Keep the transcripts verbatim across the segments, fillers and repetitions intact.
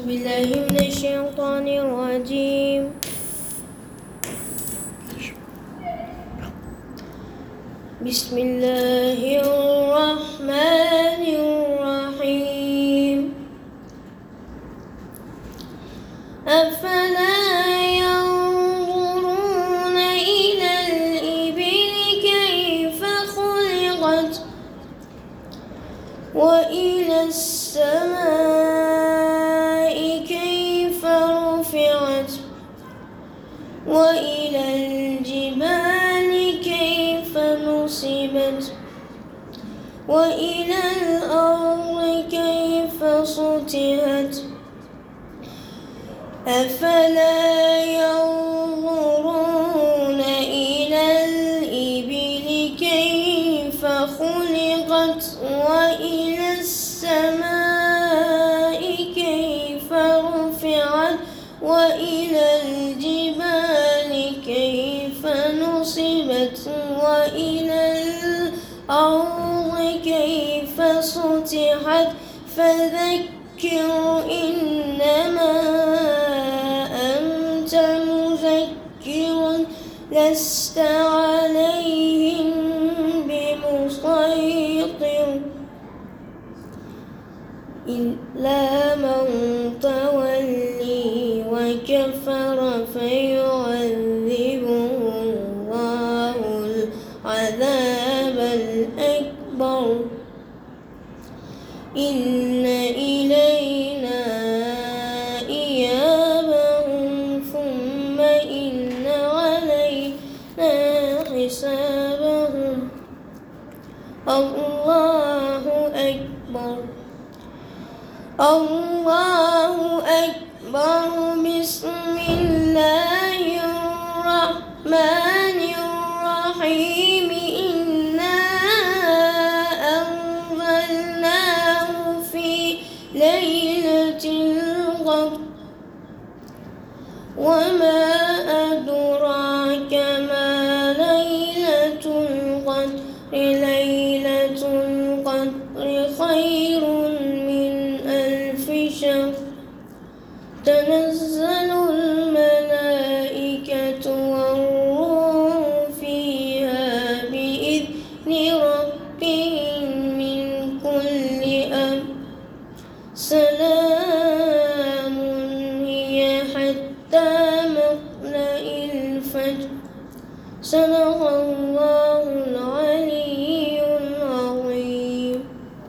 بالله من الشيطان الرجيم. بسم الله الرحمن الرحيم. أفلا ينظرون إلى الإبل كيف خلقت وإلى السماء كيف رفعت وإلى الجبال كيف نصبت وإلى الأرض كيف سطحت أفلا ينظرون إلى الإبل كيف خلقت وإلى السماء كيف رفعت وإلى الجبال كيف نصبت وإلى الأرض كيف سطحت فذكر إنما أنت مذكر لست عليهم بمسيطر إلا من تولي وكفر فيعذبه الله العذاب الأكبر إن إلينا إيابهم ثم إن علينا حسابهم. الله أكبر الله أكبر. بسم الله الرحمن الرحيم. إنا أنزلناه في ليلة القدر وما أدراك ما ليلة القدر. ليلة القدر خير من ألف شهر. تنزل الملائكة والروح فيها بإذن ربهم من كل أمر. سلام هي حتى مطلع الفجر. صدق الله العلي العظيم.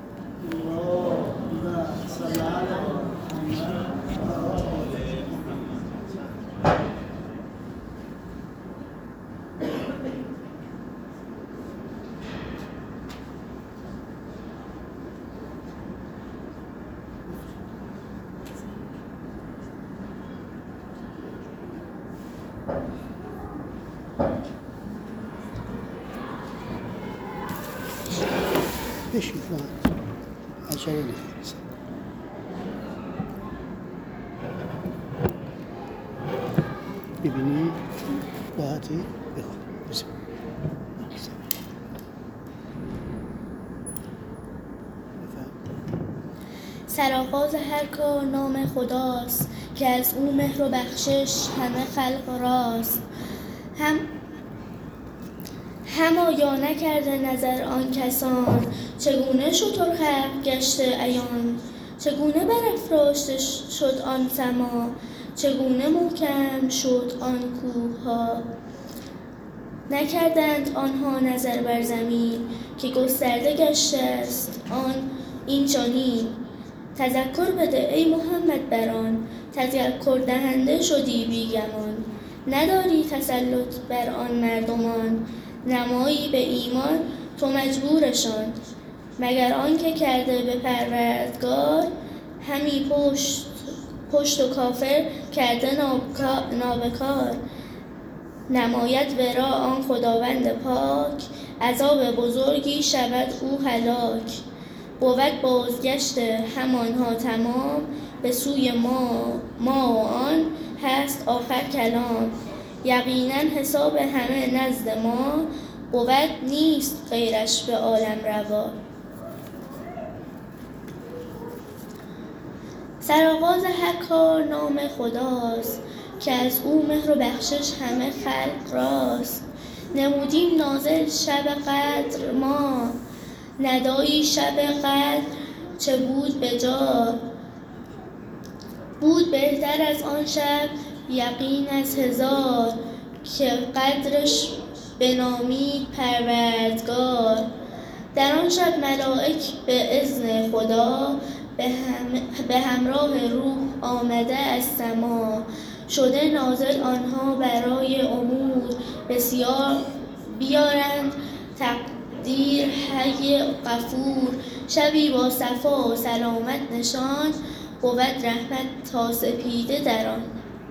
ايش فلان عشان ببني وهاتي بسم سرآغاز هر کار نام خداست که از او مهر و بخشش همه خلق راست. هم همایا نکرده نظر آن کسان چگونه شتر خلق گشته عیان. چگونه برافراشته شد آن سما چگونه محکم شد آن کوه‌ها. نکردند آنها نظر بر زمین که گسترده گشته است آن این چنین. تذکر بده ای محمد بر آن تذکر دهنده شدی بی گمان. نداری تسلط بر آن مردمان نمایی به ایمان تو مجبورشان. مگر آنکه کرده به پروردگار همی پشت پشت و کافر کرده نابکار. نماید ورا آن خداوند پاک عذاب بزرگی شود او هلاک. بود بازگشت همانها تمام به سوی ما ما و آن هست آخر کلام. یقینا حساب همه نزد ما بود نیست غیرش به عالم روا. سرآغاز هر کار نام خداست، که از او مهر و بخشش همه خلق راست. نمودیم نازل شب قدر ما، ندایی شب قدر چه بود به جا. بود بهتر از آن شب یقین از هزار، که قدرش بنامید پروردگار. در آن شب ملائک به اذن خدا، به, هم به همراه روح آمده از سما. شده نازل آنها برای امور بسیار، بیارند تقدیر حی غفور. شبی با صفا و سلامت نشان، بود رحمت تا سپیده در آن.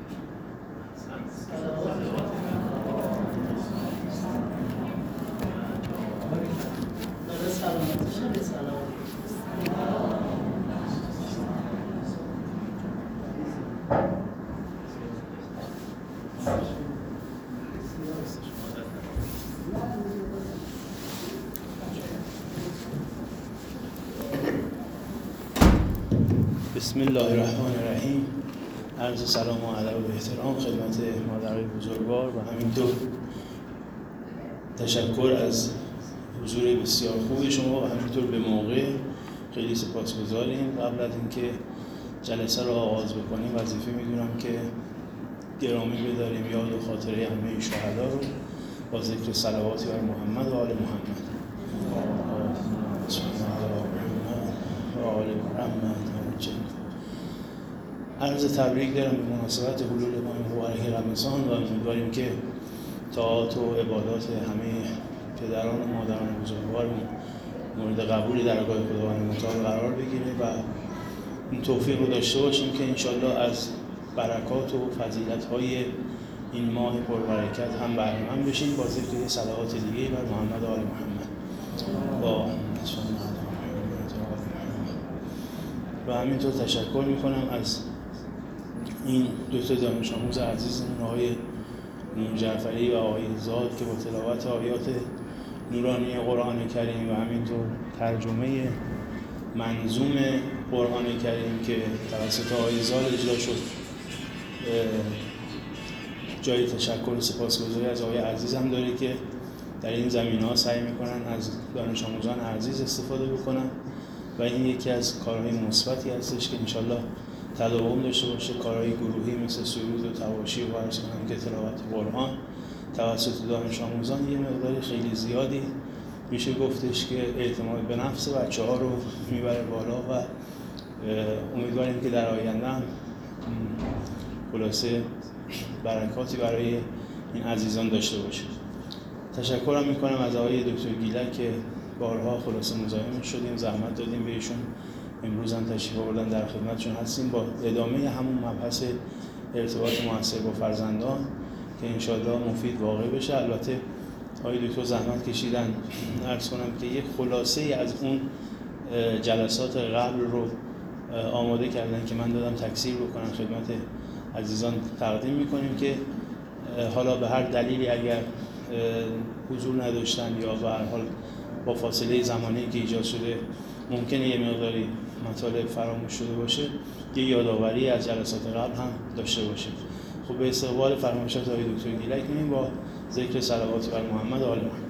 بسم الله الرحمن الرحیم. عرض سلام و ادب و احترام خدمت مادرای بزرگوار و همینطور تشکر از حضور بسیار خوب شما و همینطور به موقع. خیلی سپاسگزاریم. قبل از اینکه جلسه رو آغاز بکنیم وظیفه میدونم که گرامی بداریم یاد و خاطره همه شهدا رو با ذکر صلواتی بر محمد و آل محمد و آل محمد. عرض تبریک دارم به مناسبت حلول ماه مبارک رمضان و امیدواریم که طاعات و عبادات همه پدران و مادران بزرگوارمون مورد قبول درگاه خداوند متعال قرار بگیره و این توفیق رو داشته باشیم که انشالله از برکات و فضیلت‌های این ماه پربرکت هم بهره‌مند بشیم با ذکر صلوات دیگه بر محمد و آل محمد با و همینطور تشکر میکنم از این دو تا دانش آموز عزیزمون آقای نور جعفری و آقای زاد که با تلاوت آیات نورانی قرآن کریم و همینطور ترجمه منظوم قرآن کریم که توسط آقای زاد اجرا شد جای تشکر و سپاسگزاری از آقای عزیز هم داره که در این زمینه‌ها سعی میکنن از دانش آموزان عزیز استفاده بکنن و این یکی از کارهای مثبتی هستش که انشالله تداوم داشته باشه. کارهای گروهی مثل سرود و تواشی و عرض کنم که تلاوت قرآن توسط دانش آموزان یه مقدار خیلی زیادی میشه گفتش که اعتماد به نفس بچه‌ها رو میبره بالا و امیدواریم که در آینده هم خلاصه برکاتی برای این عزیزان داشته باشه. تشکرم میکنم از آقای دکتر گیلک که بارها خلاصه مزاحم شدیم، زحمت دادیم بهشون، امروز هم تشریف آوردن، در خدمتشون هستیم با ادامه همون مبحث ارتباط موثر با فرزندان که انشاءالله مفید واقع بشه. البته آقای دکتر زحمت کشیدن عرض کنم که یک خلاصه ای از اون جلسات قبل رو آماده کردن که من دادم تکثیر بکنم خدمت عزیزان تقدیم میکنیم که حالا به هر دلیلی اگر حضور نداشتن یا به هر حال با فاصله زمانی که ایجاد شده ممکنه یه مقداری مطالب فراموش شده باشه، یه یادآوری از جلسات قبل هم داشته باشه. خب به استقبال فرمایشات آقای دکتر گیلک می‌ریم با ذکر صلوات بر محمد و آل محمد.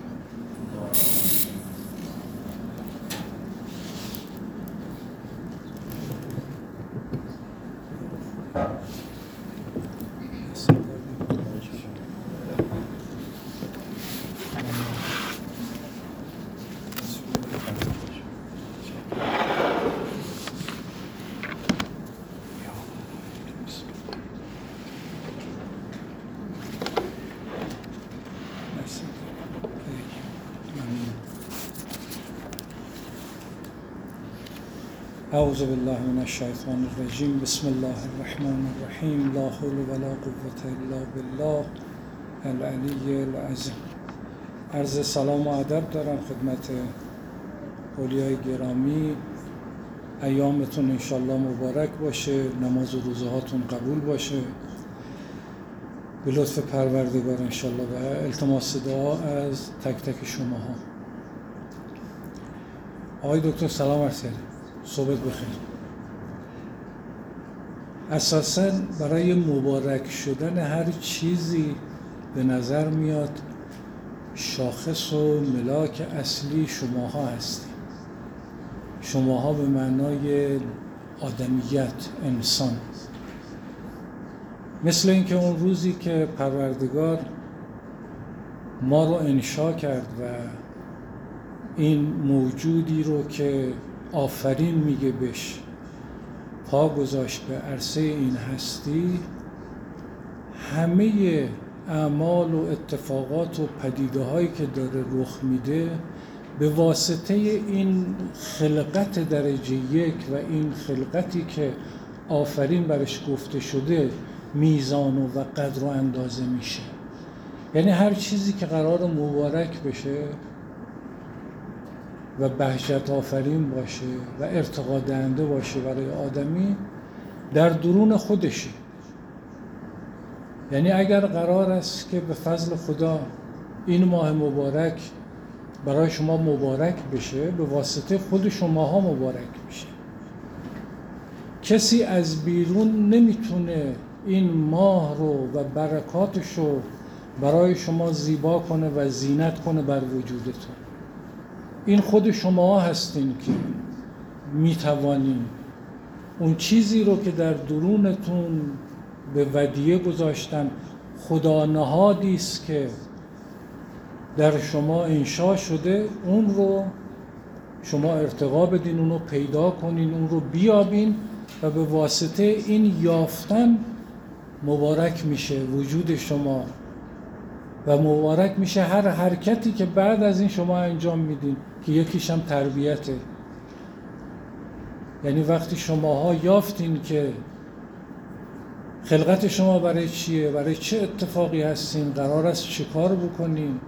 اعوذ بالله من الشیطان الرجیم. بسم الله الرحمن الرحیم. لا حول ولا قوة الا بالله العلی العظیم. عرض سلام و ادب دارم خدمت اولیای گرامی. ایامتون انشالله مبارک باشه، نماز و روزه هاتون قبول باشه به لطف پروردگار انشالله و التماس دعا از تک تک شماها. آقای دکتر سلام عرض کردم، صحبت بخیر. اساساً برای مبارک شدن هر چیزی به نظر میاد شاخص و ملاک اصلی شماها هستید. شماها به معنای آدمیت، انسان. مثل اینکه اون روزی که پروردگار ما رو انشا کرد و این موجودی رو که آفرین میگه بهش پا گذاشت به عرصه این هستی، همه اعمال و اتفاقات و پدیده هایی که داره رخ میده به واسطه این خلقت درجه یک و این خلقتی که آفرین برش گفته شده میزان و قدر و اندازه میشه. یعنی هر چیزی که قرار مبارک بشه و بهجت آفرین باشه و ارتقا دهنده باشه برای آدمی در درون خودشه. یعنی اگر قرار است که به فضل خدا این ماه مبارک برای شما مبارک بشه، به واسطه خود شماها مبارک میشه. کسی از بیرون نمیتونه این ماه رو و برکاتش رو برای شما زیبا کنه و زینت کنه بر وجودتون. این خود شما هستین که میتوانین اون چیزی رو که در درونتون به ودیعه گذاشتن، خدا نهادی است که در شما انشا شده، اون رو شما ارتقا بدین، اون رو پیدا کنین، اون رو بیابین و به واسطه این یافتن مبارک میشه وجود شما و مبارک میشه هر حرکتی که بعد از این شما انجام میدین که یکیش هم تربیته. یعنی وقتی شماها یافتین که خلقت شما برای چیه، برای چه اتفاقی هستین، قرار است چه کار بکنین،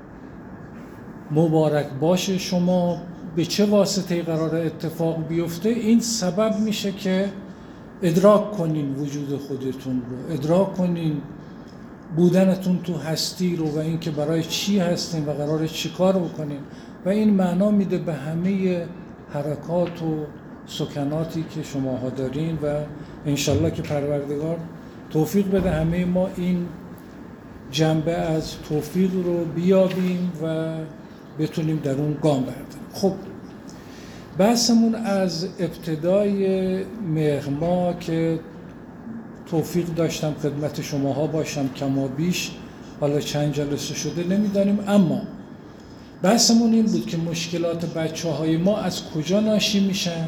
مبارک باشه شما به چه واسطه‌ای قرار اتفاق بیفته، این سبب میشه که ادراک کنین وجود خودتون رو، ادراک کنین بودنتون تو هستی رو و این که برای چی هستین و قراره چی کار بکنین و این معنا میده به همه حرکات و سکناتی که شماها دارین و انشالله که پروردگار توفیق بده همه ما این جنبه از توفیق رو بیابیم و بتونیم در اون گام برداریم. خب بحثمون از ابتدای مهر ماه که توفیق داشتم خدمت شماها باشم کما بیش، حالا چند جلسه شده نمیدانیم، اما بحثمون این بود که مشکلات بچه های ما از کجا ناشی میشن.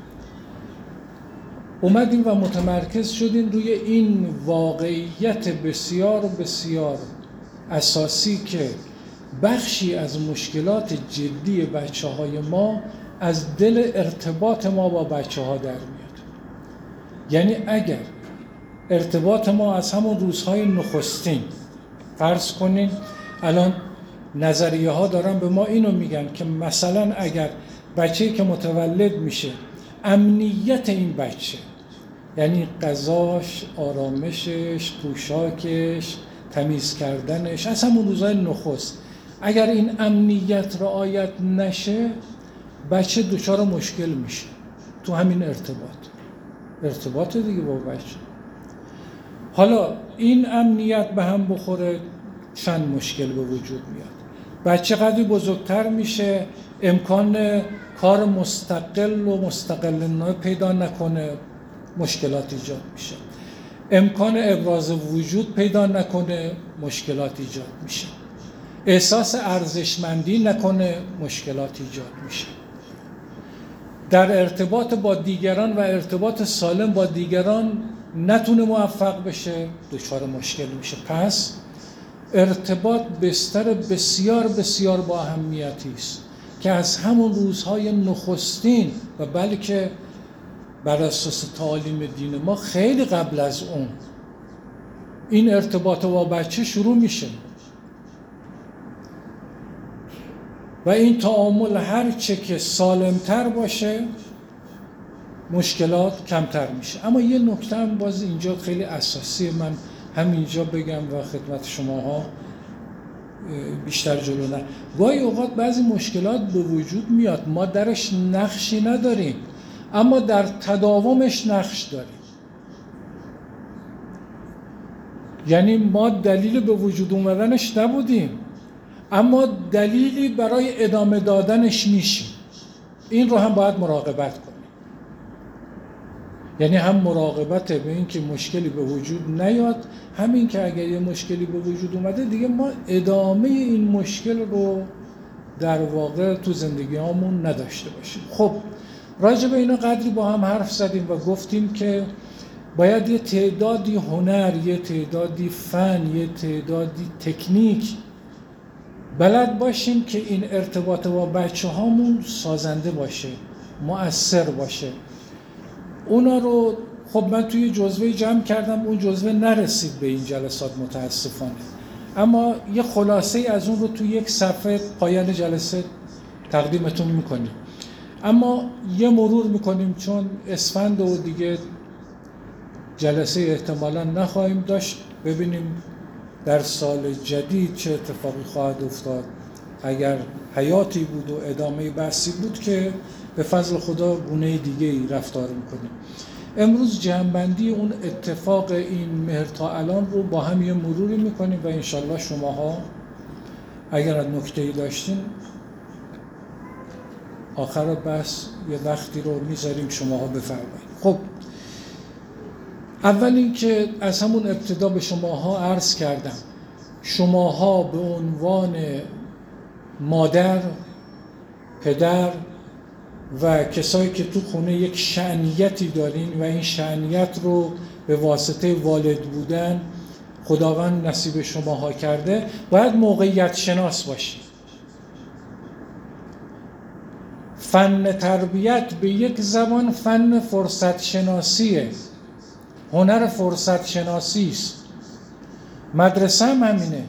اومدیم و متمرکز شدیم روی این واقعیت بسیار بسیار اساسی که بخشی از مشکلات جدی بچه های ما از دل ارتباط ما با بچه ها در میاد. یعنی اگر ارتباط ما از همون روزهای نخستین، فرض کنین الان نظریه ها دارن به ما اینو میگن که مثلا اگر بچه‌ای که متولد میشه امنیت این بچه، یعنی غذاش، آرامشش، پوشاکش، تمیز کردنش از همون روزهای نخست، اگر این امنیت رعایت نشه بچه دچار مشکل میشه تو همین ارتباط ارتباط دیگه با بچه. حالا این امنیت به هم بخوره چند مشکل به وجود میاد. بچه قدری بزرگتر میشه امکان کار مستقل و مستقل پیدا نکنه، مشکلات ایجاد میشه. امکان ابراز وجود پیدا نکنه، مشکلات ایجاد میشه. احساس ارزشمندی نکنه، مشکلات ایجاد میشه. در ارتباط با دیگران و ارتباط سالم با دیگران نتونه موفق بشه، دچار مشکل میشه. پس ارتباط بستر بسیار بسیار با اهمیتی است که از همون روزهای نخستین و بلکه بر اساس تعالیم دین ما خیلی قبل از اون این ارتباط با بچه شروع میشه و این تعامل هر چه که سالمتر باشه مشکلات کمتر میشه. اما یه نکته هم باز اینجا خیلی اساسی من همینجا بگم و خدمت شماها بیشتر جلو نه. گاهی اوقات بعضی مشکلات به وجود میاد، ما درش نقشی نداریم اما در تداومش نقش داریم. یعنی ما دلیل به وجود اومدنش نبودیم، اما دلیلی برای ادامه دادنش میشیم. این رو هم باید مراقبت کنیم. یعنی هم مراقبت به این که مشکلی به وجود نیاد، همین که اگر یه مشکلی به وجود اومده دیگه ما ادامه این مشکل رو در واقع تو زندگی هامون نداشته باشیم. خب راجع به اینا قدری با هم حرف زدیم و گفتیم که باید یه تعدادی هنر، یه تعدادی فن، یه تعدادی تکنیک بلد باشیم که این ارتباط با بچه هامون سازنده باشه، مؤثر باشه. اونا رو خب من توی جزوه جمع کردم، اون جزوه نرسید به این جلسات متاسفانه، اما یه خلاصه از اون رو توی یک صفحه پایان جلسه تقدیمتون میکنیم. اما یه مرور میکنیم چون اسفند و دیگه جلسه احتمالاً نخواهیم داشت، ببینیم در سال جدید چه اتفاقی خواهد افتاد. اگر حیاتی بود و ادامه بحثی بود که به فضل خدا گونه دیگه ای رفتار میکنیم. امروز جمع‌بندی اون اتفاق این مهر تا الان رو با هم یه مروری میکنیم و انشالله شماها اگر از نکته‌ای داشتین آخر بحث یه وقتی رو میذاریم شماها بفرمایید. خب اول این که از همون ابتدا به شماها عرض کردم، شماها به عنوان مادر، پدر و کسایی که تو خونه یک شأنیتی دارین و این شأنیت رو به واسطه والد بودن خداوند نصیب شماها کرده، باید موقعیت شناس باشید. فن تربیت به یک زبان فن فرصت شناسیه، هنر فرصت شناسی است. مدرسه هم همینه.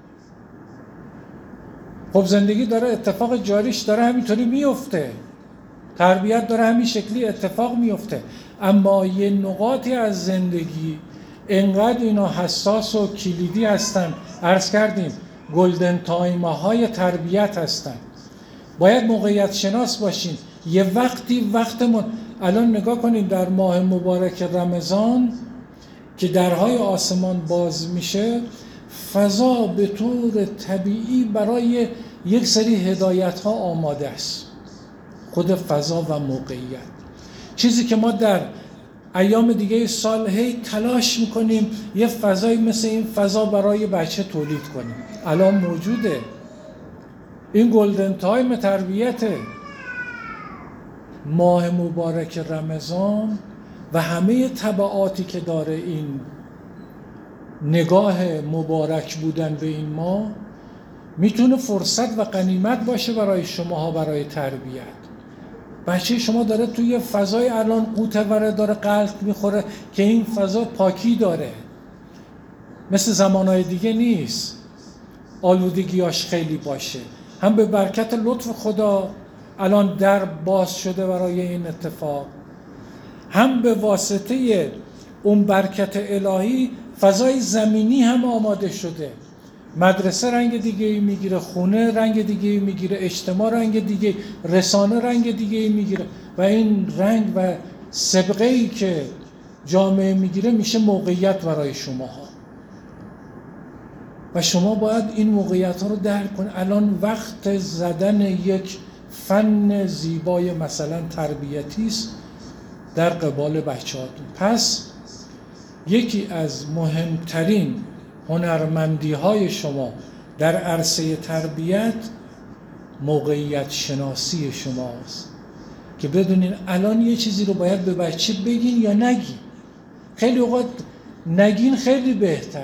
خب زندگی داره اتفاق جاریش داره همینطوری میفته، تربیت داره همین شکلی اتفاق میفته، اما یه نقاطی از زندگی انقدر اینا حساس و کلیدی هستن، عرض کردیم گلدن تایم های تربیت هستن. باید موقعیت شناس باشین. یه وقتی وقتمون الان نگاه کنیم در ماه مبارک رمضان که درهای آسمان باز میشه، فضا به طور طبیعی برای یک سری هدایت ها آماده است. خود فضا و موقعیت، چیزی که ما در ایام دیگه سال هی تلاش میکنیم یه فضایی مثل این فضا برای بچه تولید کنیم، الان موجوده. این گلدن تایم تربیته. ماه مبارک رمضان و همه تبعاتی که داره این نگاه مبارک بودن به این ماه میتونه فرصت و غنیمت باشه برای شماها، برای تربیت. بچه شما داره توی فضای الان قوطه‌وره داره غلط میخوره که این فضا پاکی داره، مثل زمانهای دیگه نیست آلودگیاش خیلی باشه. هم به برکت لطف خدا الان در باز شده برای این اتفاق، هم به واسطه اون برکت الهی فضای زمینی هم آماده شده. مدرسه رنگ دیگه ای میگیره، خونه رنگ دیگه ای میگیره، اجتماع رنگ دیگه، رسانه رنگ دیگه ای میگیره و این رنگ و سابقه ای که جامعه میگیره میشه موقعیت برای شماها و شما باید این موقعیت ها رو درک کنید. الان وقت زدن یک فن زیبای مثلا تربیتی است در قبال بچه‌هاتون. پس یکی از مهمترین هنرمندی های شما در عرصه تربیت موقعیت شناسی شماست که بدونین الان یه چیزی رو باید به بچه بگین یا نگین. خیلی اوقات نگین خیلی بهتره.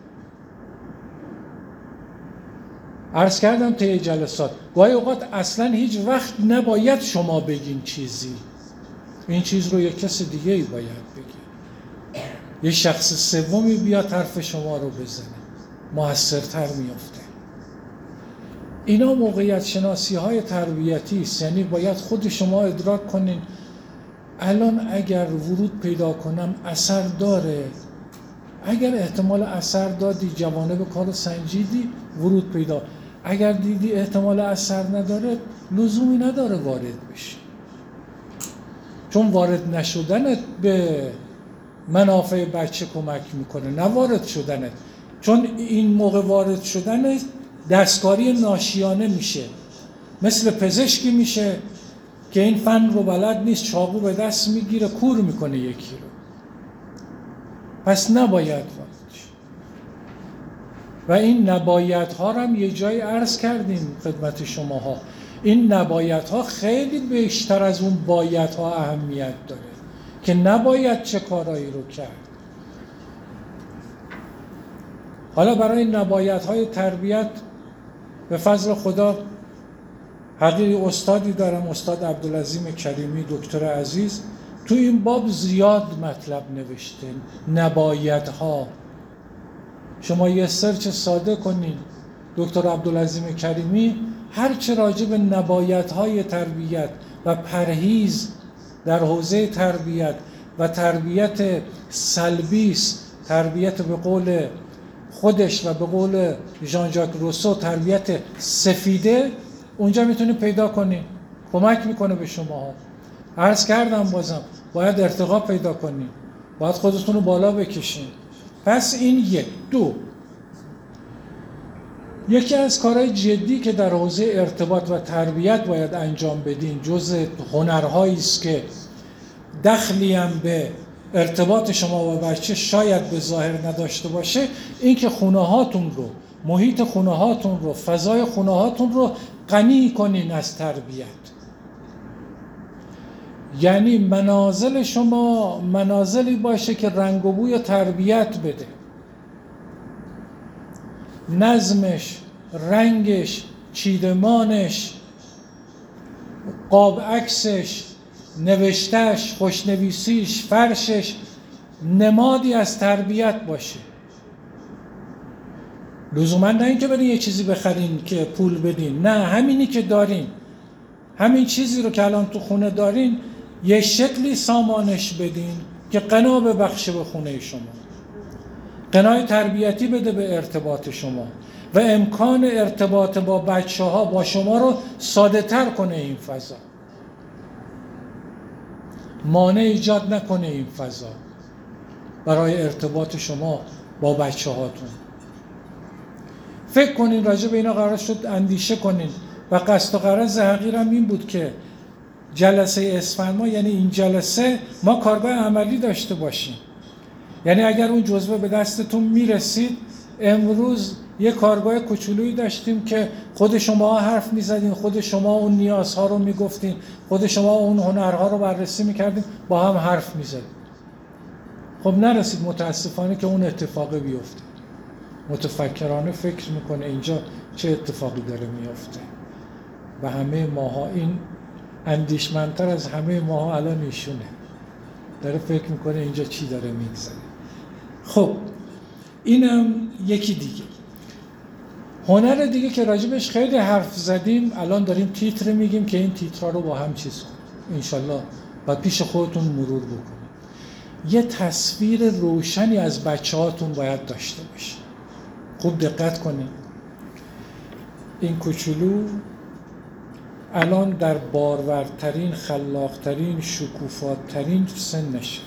عرض کردم طی جلسات گاهی اوقات اصلا هیچ وقت نباید شما بگین چیزی، این چیز رو یک کس دیگه ای باید بگه، یه شخص سومی بیاد حرف شما رو بزنه، موثرتر میفته. اینا موقعیت شناسی های تربیتی است. یعنی باید خود شما ادراک کنین الان اگر ورود پیدا کنم اثر داره، اگر احتمال اثر دادی جوانب کارو سنجیدی ورود پیدا، اگر دیدی احتمال اثر نداره لزومی نداره وارد بشی، چون وارد نشدنت به منافع بچه کمک میکنه، نه وارد شدنه. چون این موقع وارد شدن دستکاری ناشیانه میشه، مثل پزشکی میشه که این فن رو بلد نیست، چاقو به دست میگیره کور میکنه یکی رو. پس نباید وارد شه. و این نبایدها رو هم یه جای عرض کردیم خدمت شماها. این نبایدها خیلی بیشتر از اون بایدها اهمیت داره که نباید چه کارایی رو کرد. حالا برای نبایدهای تربیت به فضل خدا حقیقی استادی دارم، استاد عبدالعظیم کریمی دکتر عزیز، تو این باب زیاد مطلب نوشته. نبایدها شما یه سرچ ساده کنین دکتر عبدالعظیم کریمی، هرچه راجع به نبایدهای تربیت و پرهیز در حوزه تربیت و تربیت سلبیس، تربیت به قول خودش و به قول ژان ژاک روسو تربیت سفیده، اونجا میتونید پیدا کنید، کمک میکنه به شما. عرض کردم بازم باید ارتقا پیدا کنید، باید خودتون رو بالا بکشید. پس این یک. دو، یکی از کارهای جدی که در حوزه ارتباط و تربیت باید انجام بدین، جزء هنرهایی است که دخلی هم به ارتباط شما و بچه شاید به ظاهر نداشته باشه، این که خونه هاتون رو، محیط خونه هاتون رو، فضای خونه هاتون رو غنی کنین از تربیت. یعنی منازل شما منازلی باشه که رنگ و بوی تربیت بده، نظمش، رنگش، چیدمانش، قاب عکسش، نوشتش، خوشنویسیش، فرشش نمادی از تربیت باشه. لزوما نه اینکه برین یه چیزی بخرین که پول بدین، نه، همینی که دارین، همین چیزی رو که الان تو خونه دارین یه شکلی سامانش بدین که قنا ببخشه به خونه شما، قنای تربیتی بده به ارتباط شما و امکان ارتباط با بچه ها با شما رو ساده تر کنه. این فضا مانع ایجاد نکنه، این فضا برای ارتباط شما با بچه هاتون. فکر کنین راجع به اینا، قرار شد اندیشه کنین و قصد و غرض حقیرم این بود که جلسه اسفند ما، یعنی این جلسه، ما کارگاه عملی داشته باشیم. یعنی اگر اون جزوه به دستتون میرسید، امروز یه کارگاه کوچولویی داشتیم که خود شما حرف میزدین، خود شما اون نیازها رو میگفتین، خود شما اون هنرها رو بررسی میکردین، با هم حرف میزدین. خب نرسید متاسفانه که اون اتفاقی بیفته. متفکرانه فکر میکنه اینجا چه اتفاقی داره میفته و همه ماها، این اندیشمندتر از همه ماها الان ایشونه، داره فکر میکنه اینجا چی داره میگذره. خب اینم یکی دیگه. هنر دیگه که راجبش خیلی حرف زدیم، الان داریم تیتر میگیم که این تیترها رو با هم چیز کنیم انشالله، باید پیش خودتون مرور بکنیم. یه تصویر روشنی از بچه هاتون باید داشته باشه. خوب دقت کنید. این کوچولو الان در بارورترین، خلاقترین، شکوفاترین سنشه.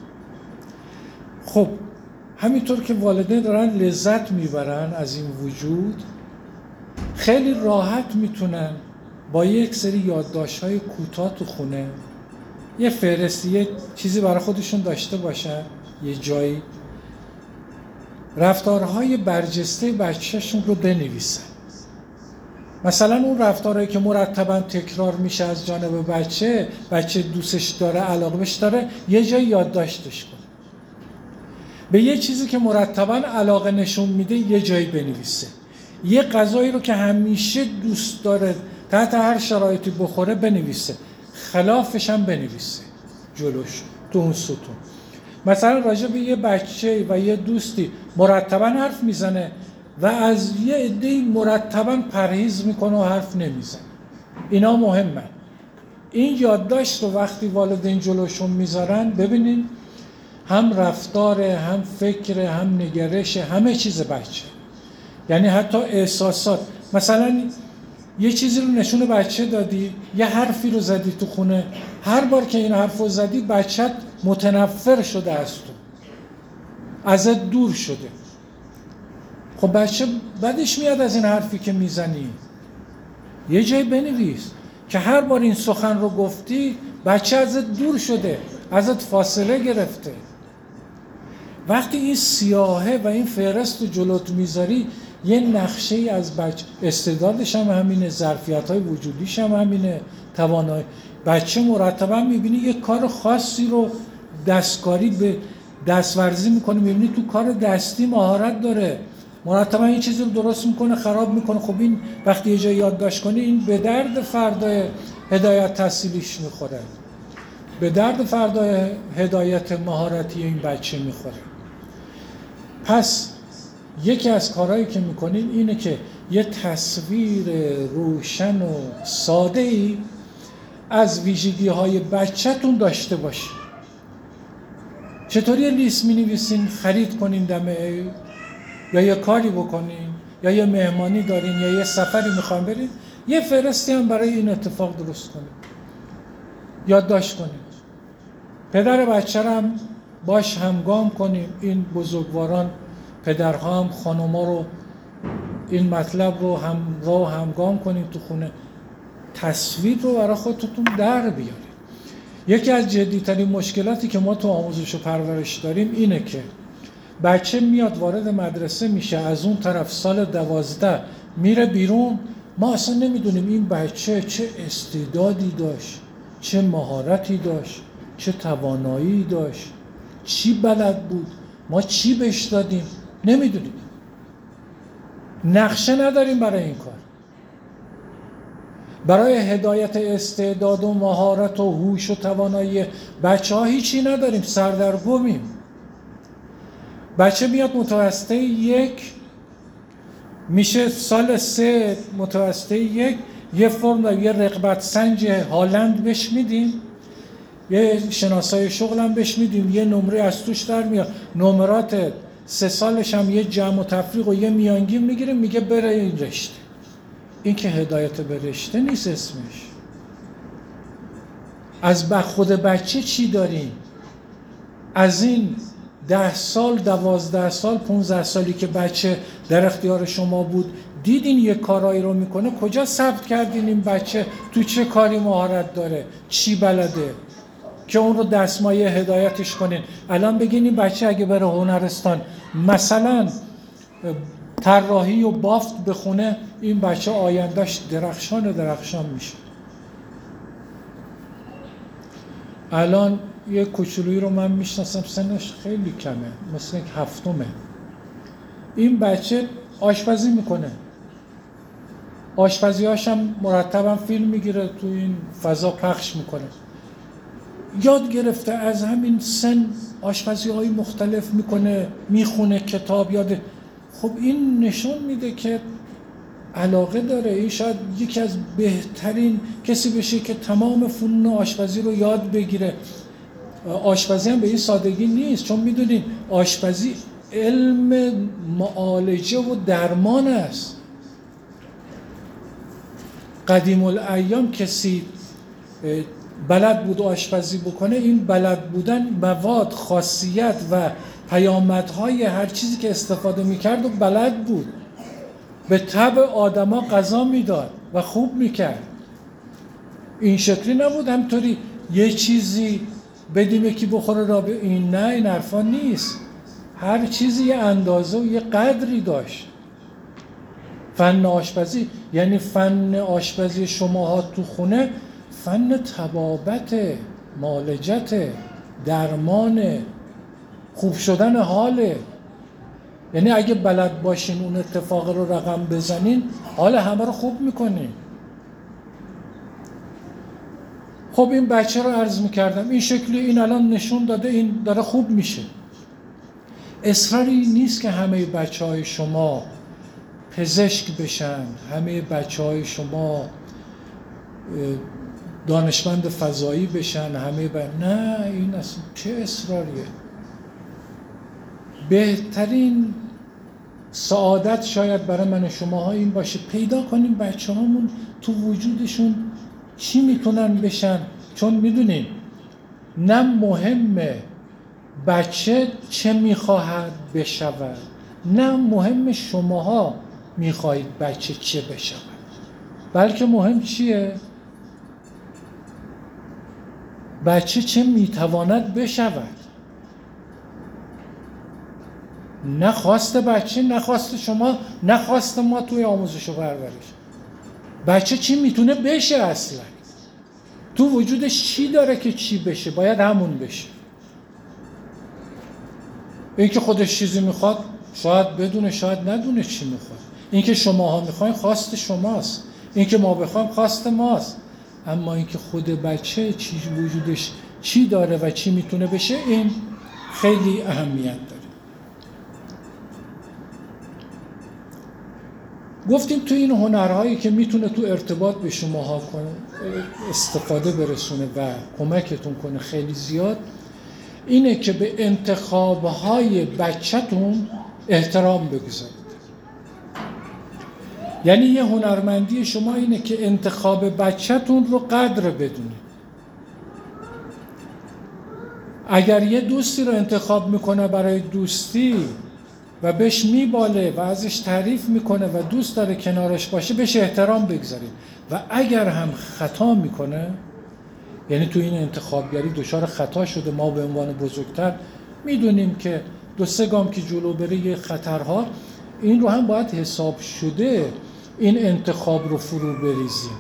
خب همینطور که والدین دارن لذت میبرن از این وجود، خیلی راحت میتونن با یک سری یادداشت‌های کوتاه تو خونه یه فهرستی، یه چیزی برای خودشون داشته باشن، یه جایی رفتارهای برجسته بچه‌شون رو بنویسن. مثلا اون رفتارهایی که مرتباً تکرار میشه از جانب بچه، بچه دوستش داره، علاقه بهش داره، یه جایی یادداشتش کنه. به یه چیزی که مرتباً علاقه نشون میده یه جایی بنویسه. یه غذایی رو که همیشه دوست داره تحت هر شرایطی بخوره بنویسه، خلافش هم بنویسه جلوش تو اون ستون. مثلا راجع به یه بچه و یه دوستی مرتباً حرف میزنه و از یه عده‌ای مرتباً پرهیز میکنه و حرف نمیزنه. اینا مهمه. این یادداشت رو وقتی والدین جلوشون میذارن، ببینین هم رفتار، هم فکر، هم نگرش، همه چیز بچه، یعنی حتی احساسات. مثلا یه چیزی رو نشون بچه دادی، یه حرفی رو زدی تو خونه، هر بار که این حرف رو زدی بچت متنفر شده از تو، ازت دور شده. خب بچه بدش میاد از این حرفی که میزنی. یه جای بنویس که هر بار این سخن رو گفتی بچه ازت دور شده، ازت فاصله گرفته. وقتی این سیاهه و این فهرست رو جلوت میذاری، یه نقشه ای از بچه، استعدادش هم همینه، ظرفیت های وجودیش هم همینه، توانایی. بچه مرتبا میبینی یه کار خاصی رو دستکاری به دستورزی میکنه، میبینی تو کار دستی مهارت داره، مرتبا این چیزی رو درست میکنه خراب میکنه. خب این وقتی یه جای یادداشت کنی، این به درد فردای هدایت تحصیلیش میخوره، به درد فردای هدایت مهارتی این بچه میخوره. پس یکی از کارهایی که میکنین اینه که یه تصویر روشن و ساده ای از ویژگی های بچه‌تون داشته باشین. چطوری لیست می نویسین خرید کنین دم عید، یا یه کاری بکنین، یا یه مهمانی دارین، یا یه سفری میخوام برین، یه فهرستی هم برای این اتفاق درست کنین، یادداشت کنین. پدر بچه رو هم باش همگام کنیم. این بزرگواران، پدرها هم خانوما رو این مطلب رو همراه و همگام کنیم تو خونه. تصویر رو برای خودتون در بیارید. یکی از جدیترین مشکلاتی که ما تو آموزش و پرورش داریم اینه که بچه میاد وارد مدرسه میشه، از اون طرف سال دوازده میره بیرون، ما اصلا نمیدونیم این بچه چه استعدادی داشت، چه مهارتی داشت، چه توانایی داشت، چی بلد بود، ما چی بهش دادیم، نمیدونیم. نقشه نداریم برای این کار. برای هدایت استعداد و مهارت و هوش و توانایی بچه ها هیچی نداریم، سردرگمیم. بچه میاد متوسطه یک میشه، سال سه متوسطه یک یه فرم و یه رغبت سنج هالند بهش میدیم، یه شناسای شغل هم بهش میدیم، یه نمره از توش در میاد، نمرات سه سالش هم یه جمع و تفریق و یه میانگین میگیره، میگه بره این رشته. این که هدایت به رشته نیست اسمش. از خود بچه چی داریم؟ از این ده سال، دوازده سال، پونزده سالی که بچه در اختیار شما بود، دیدین یه کارایی رو میکنه، کجا ثبت کردین این بچه تو چه کاری مهارت داره، چی بلده، که اون رو دستمایه هدایتش کنین. الان بگین این بچه اگه بره هنرستان مثلا طراحی و بافت بخونه، این بچه آیندهش درخشان درخشان میشه. الان یه کوچولویی رو من میشناسم، سنش خیلی کمه، مثل یک هفتمه. این بچه آشپزی میکنه، آشپزی‌هاش هم مرتباً فیلم میگیره، تو این فضا پخش میکنه. یاد گرفته از همین سن آشپزی‌های مختلف میکنه، میخونه کتاب یاده. خب این نشون میده که علاقه داره. این شاید یکی از بهترین کسی بشه که تمام فنون آشپزی رو یاد بگیره. آشپزی هم به این سادگی نیست، چون میدونین آشپزی علم معالجه و درمان است. قدیم الایام کسی بلد بود آشپزی بکنه، این بلد بودن مواد، خاصیت و پیامدهای هر چیزی که استفاده میکرد و بلد بود. به طبع آدما غذا میداد و خوب میکرد. این شکلی نبود همطوری یه چیزی بدیم یکی بخوره را به این. نه، این حرفا نیست. هر چیزی یه اندازه و یه قدری داشت. فن آشپزی یعنی فن آشپزی شماها تو خونه، فن طبابت، معالجت، درمان، خوب شدن حاله. یعنی اگه بلد باشین اون اتفاق رو رقم بزنین، حال همه رو خوب میکنین. خب این بچه رو عرض میکردم این شکلی، این الان نشون داده این داره خوب میشه. اصراری نیست که همه بچه های شما پزشک بشن، همه بچه های شما دانشمند فضایی بشن، همه ب... نه، این اصلا چه اصراریه. بهترین سعادت شاید برای من شماها این باشه پیدا کنیم بچه هامون تو وجودشون چی میتونن بشن. چون میدونین نه مهمه بچه چه میخواهد بشود، نه مهم شماها میخواهید بچه چه بشود، بلکه مهم چیه؟ بچه چه میتواند بشود. نه خواست بچه، نه خواست شما، نه خواست ما توی آموزش و پرورش. بچه چی میتونه بشه اصلا؟ تو وجودش چی داره که چی بشه؟ باید همون بشه. این که خودش چیزی میخواد شاید بدونه شاید ندونه چی میخواد. این که شماها میخواین خواست شماست، این که ما بخوایم خواست ماست. اما این که خود بچه چی وجودش چی داره و چی میتونه بشه، این خیلی اهمیت داره. گفتیم تو این هنرهایی که میتونه تو ارتباط به شماها استفاده برسونه و کمکتون کنه خیلی زیاد، اینه که به انتخابهای بچه‌تون احترام بگذارید. یعنی یه هنرمندی شما اینه که انتخاب بچه‌تون رو قدر بدونید. اگر یه دوستی رو انتخاب میکنه برای دوستی و بهش میباله و ازش تعریف میکنه و دوست داره کنارش باشه، بهش احترام بگذارید. و اگر هم خطا میکنه، یعنی تو این انتخابگری دچار خطا شده، ما به عنوان بزرگتر میدونیم که دو سه گام که جلو بره یه خطرها، این رو هم باید حساب شده این انتخاب رو فرو بریزیم.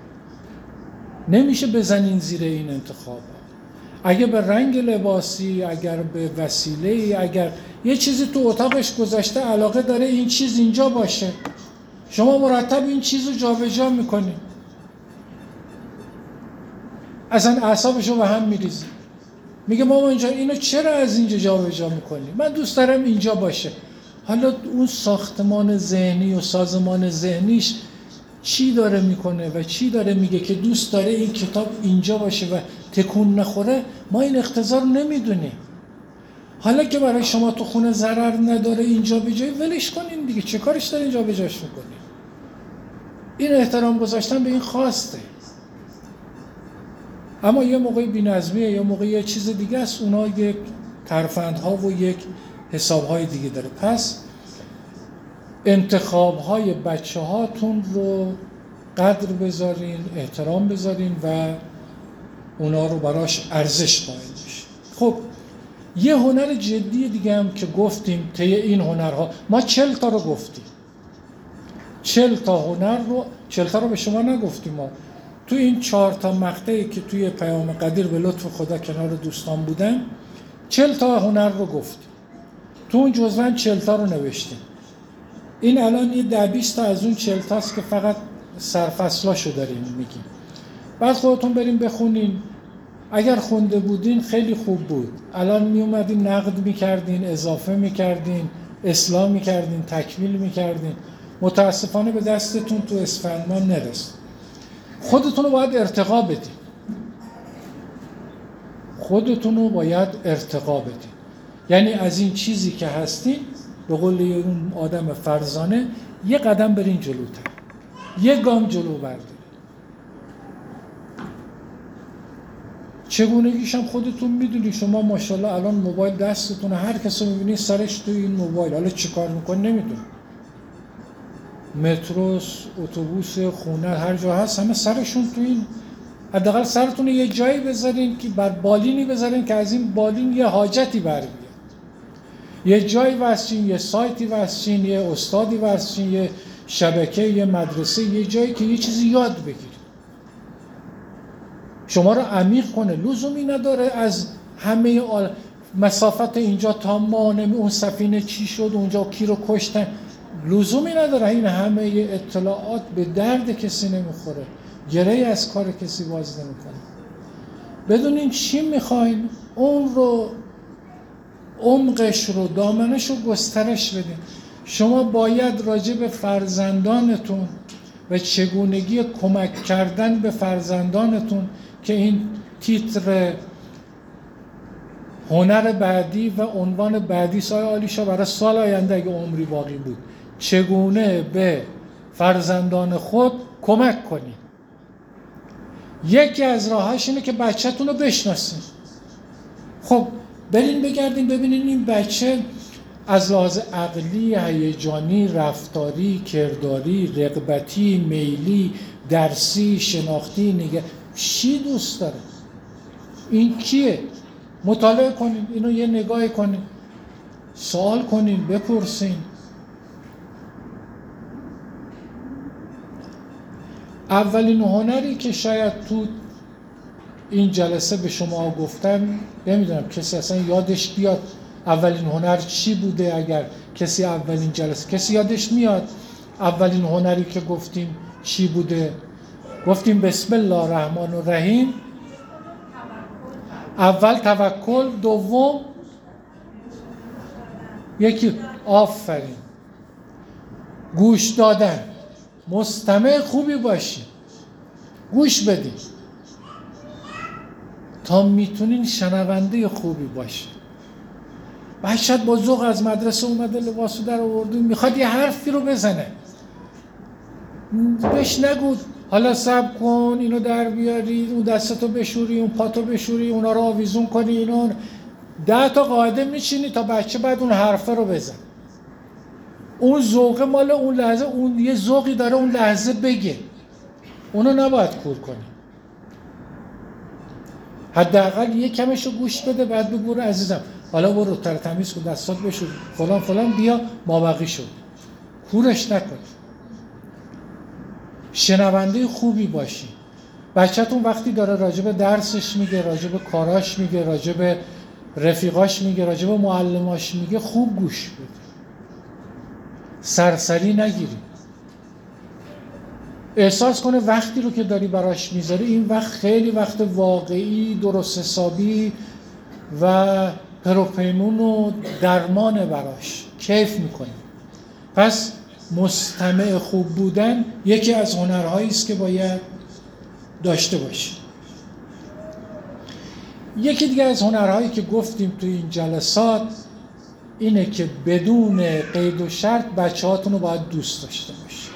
نمیشه بزنین زیر این انتخاب. اگه به رنگ لباسی، اگر به وسیله، اگر یه چیزی تو اتاقش گذاشته علاقه داره این چیز اینجا باشه، شما مرتب این چیز رو جابجا میکنین، اصلا اعصابش رو به هم میریزی. میگه مامان جان اینو چرا از اینجا جابجا میکنی؟ من دوست دارم اینجا باشه. حالا اون ساختمان ذهنی و سازمان ذهنیش چی داره میکنه و چی داره میگه که دوست داره این کتاب اینجا باشه و تکون نخوره؟ ما این اقتضا رو نمیدونیم. حالا که برای شما تو خونه ضرر نداره اینجا به جای، ولش کنین دیگه، چه کارش داره اینجا به جاش میکنین؟ این احترام گذاشتن به این خواسته. اما یه موقعی بی‌نظمیه، یه موقعی یه چیز دیگه است، اونا یک ترفندها و یک حسابهای دیگه داره. پس انتخابهای بچه هاتون رو قدر بذارین، احترام بذارین و اونا رو براش ارزش قائل بشین. خب یه هنر جدی دیگه هم که گفتیم طی این هنرها، ما چل تا رو گفتیم، چل تا هنر رو، چل تا رو به شما نگفتیم، ما تو این چهار تا مقطعی که توی پیام قدیر به لطف خدا کنار دوستان بودن، چل تا هنر رو گفتیم. تو اون جزوه چل تا رو نوشتیم. این الان یه ده بیست تا از اون چل تاست که فقط سرفصلاشو داریم میگیم. بعد خودتون بریم بخونین. اگر خونده بودین خیلی خوب بود. الان می اومدین نقد میکردین، اضافه میکردین، اصلاح میکردین، تکمیل میکردین. متاسفانه به دستتون تو اسفند ما نرسید. خودتون رو باید ارتقا بدین. خودتون رو باید ارتقا بدین. یعنی از این چیزی که هستین، به قول اون آدم فرزانه، یه قدم برین جلوتر، یه گام جلو بردارین. چگونگیش هم خودتون میدونی. شما ماشاءالله الان موبایل دستتونه، هر کسی میبینی سرش تو این موبایل، حالا چی کار میکنه نمیدونی. متروس، اتوبوس، خونه، هر جا هست همه سرشون تو این. حداقل سرتون یه جایی بذارین که بر بالینی بذارین که از این بالین یه حاجتی بر بیاد. یه جایی واسین، یه سایتی واسین، یه استادی واسین، یه شبکه، یه مدرسه، یه جایی که یه چیزی یاد بگیرید. شما رو عمیق کنه. لزومی نداره از همه آل... مسافت اینجا تا مانم اون سفینه چی شد، اونجا کی رو کشتن، لزومی نداره. این همه اطلاعات به درد کسی نمیخوره، گره از کار کسی باز نمیکنه. بدونین چی میخواین، اون رو، عمقش رو، دامنش رو گسترش بدین. شما باید راجع به فرزندانتون و چگونگی کمک کردن به فرزندانتون که این تیتر هنر بعدی و عنوان بعدی سایه آلیشا برای سال آینده اگه عمری باقی بود، چگونه به فرزندان خود کمک کنید. یکی از راهاش اینه که بچه‌تون رو بشناسید. خب برین بگردین ببینین این بچه از لحاظ عقلی، هیجانی، رفتاری، کرداری، رغبتی، میلی، درسی، شناختی، نگه چی دوست داره؟ این کیه؟ مطالعه کنین، اینو یه نگاه کنین، سوال کنین، بپرسین. اولین هنری که شاید تو این جلسه به شما گفتم، نمیدونم کسی اصلا یادش بیاد اولین هنر چی بوده؟ اگر کسی اولین جلسه کسی یادش میاد اولین هنری که گفتیم چی بوده؟ گفتیم بسم الله الرحمن الرحیم. اول توکل، دوم یکی آفرین، گوش دادن، مستمع خوبی باشی، گوش بدین تا میتونین شنونده خوبی باشی. بچه با ذوق از مدرسه اومده، لباسو در آورده، میخواد یه حرفی رو بزنه، بهش نگو حالا صبر کن اینو در بیاری، اون دستتو بشوری، اون پاتو بشوری، اونا رو آویزون کنی، اینو ده تا قاعده میچینی تا بچه بعد اون حرفه رو بزن. اون ذوق مال اون لحظه، اون یه ذوقی داره اون لحظه بگه، اونو نباید کور کنی. حداقل یه کمشو گوش بده، بعد بگو برو عزیزم حالا برو تر تمیز کن، دستات بشور، فلان فلان، بیا مابقی شد. کورش نکن. شنونده خوبی باشی. بچه‌تون وقتی داره راجب درسش میگه، راجب کاراش میگه، راجب رفیقاش میگه، راجب معلماش میگه، خوب گوش بده. سرسری نگیری. احساس کنه وقتی رو که داری براش میذاری این وقت خیلی وقت واقعی، درست حسابی و پروپیمون و درمانه براش، کیف میکنه. پس مستمع خوب بودن یکی از هنرهایی است که باید داشته باشی. یکی دیگه از هنرهایی که گفتیم تو این جلسات اینه که بدون قید و شرط بچه هاتون رو باید دوست داشته باشی.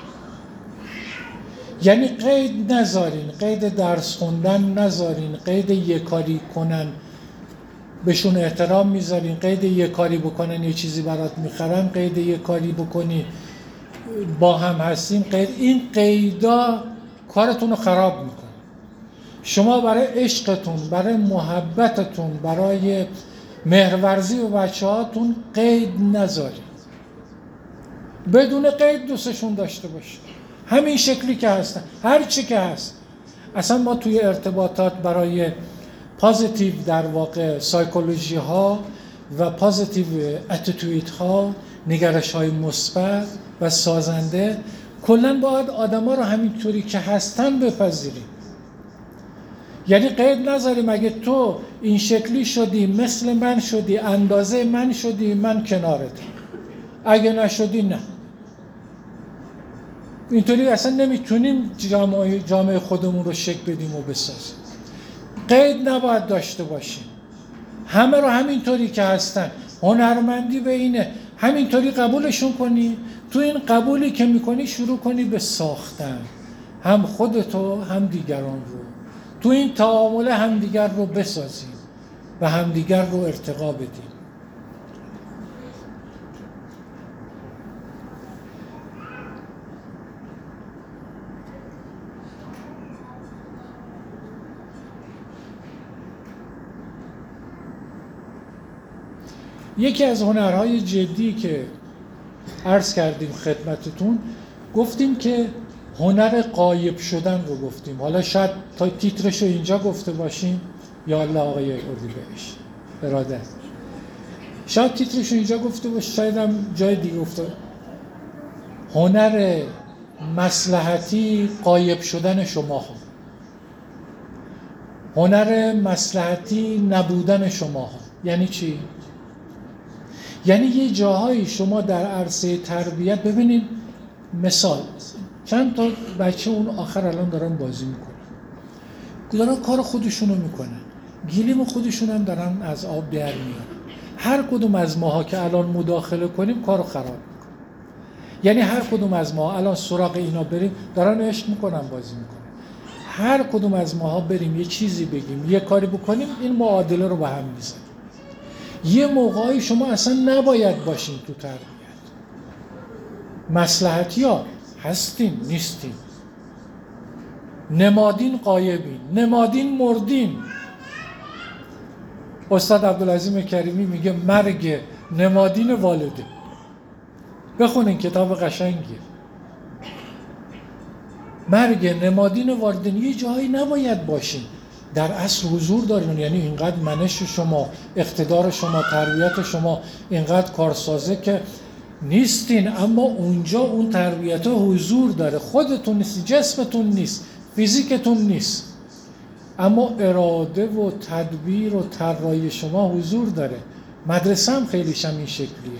یعنی قید نذارین، قید درس خوندن نذارین، قید یه کاری کنن بهشون احترام میذارین، قید یه کاری بکنن یه چیزی برات میخرن، قید یه کاری بکنی با هم هستین، قید. این قیدا کارتون رو خراب میکنه. شما برای عشقتون، برای محبتتون، برای مهرورزی و بچه هاتون قید نذارید. بدون قید دوستشون داشته باشید، همین شکلی که هستن، هر چی که هست. اصلا ما توی ارتباطات برای پازیتیو در واقع سایکولوژی ها و پازیتیو اتیتوید ها، نگرش های مثبت و سازنده، کلن باید آدم ها رو همینطوری که هستن بپذیریم. یعنی قید نذاریم اگه تو این شکلی شدی، مثل من شدی، اندازه من شدی، من کنارتم، اگه نشدی نه. اینطوری اصلا نمیتونیم جامعه, جامعه خودمون رو شکل بدیم و بسازیم. قید نباید داشته باشیم، همه رو همینطوری که هستن. هنرمندی به اینه همینطوری قبولشون کنی، تو این قبولی که میکنی شروع کنی به ساختن هم خودتو هم دیگران رو، تو این تعامل همدیگر رو بسازیم و همدیگر رو ارتقا بدیم. یکی از هنرهای جدی که عرض کردیم خدمتتون، گفتیم که هنر غایب شدن رو گفتیم. حالا شاید تا تیترش رو اینجا گفته باشیم، یا الله آقای اردیبهشت ارادت، شاید تیترش رو اینجا گفته باشیم، شاید هم جای دیگه گفته. هنر مصلحتی غایب شدن شما ها، هنر مصلحتی نبودن شما ها. یعنی چی؟ یعنی یه جاهایی شما در عرصه تربیت، ببینید مثال، چند تا بچه اون آخر الان دارن بازی میکنن، دارن کار خودشونو میکنن، گلیم خودشون هم دارن از آب در میارن. هر کدوم از ماها که الان مداخله کنیم کارو خراب میکنن. یعنی هر کدوم از ما الان سراغ اینا بریم، دارن عشق میکنن، بازی میکنن. هر کدوم از ماها بریم یه چیزی بگیم، یه کاری بکنیم، این معادله رو به هم میزنیم. یه موقعی شما اصلا نباید باشین تو تربیت. مصلحتیار هستین نیستین، نمادین غایبین، نمادین مردین. استاد عبدالعظیم کریمی میگه مرگ نمادین والده. بخونین کتاب قشنگیه. مرگ نمادین والدین. یه جایی نباید باشین، در اصل حضور دارین، یعنی اینقدر منش شما، اقتدار شما، تربیت شما اینقدر کارسازه که نیستین، اما اونجا اون تربیت ها حضور داره. خودتون نیست، جسمتون نیست، فیزیکتون نیست، اما اراده و تدبیر و طراحی شما حضور داره. مدرسه هم خیلیش هم این شکلیه.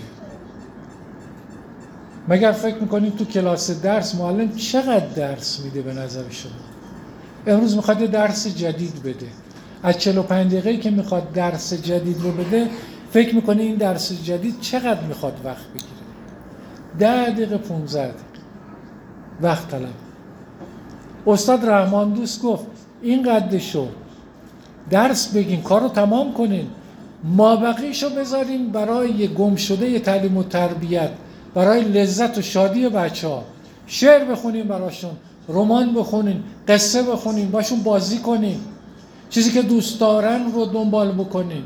مگر فکر میکنین تو کلاس درس معلم چقدر درس میده به نظر شما؟ امروز میخواد درس جدید بده، از چهل و پنج دقیقه‌ای که میخواد درس جدید رو بده فکر میکنه این درس جدید چقدر میخواد وقت بگیره؟ ده دقیقه پونزده دقیقه وقت طلب. استاد رحمان دوست گفت این قد شو درس بگین، کارو تمام کنین، ما بقیشو بذارین برای گم شده تعلیم و تربیت، برای لذت و شادی بچه ها. شعر بخونین براشون، رمان بخونین، قصه بخونین، باشون بازی کنین، چیزی که دوست دارن رو دنبال بکنین.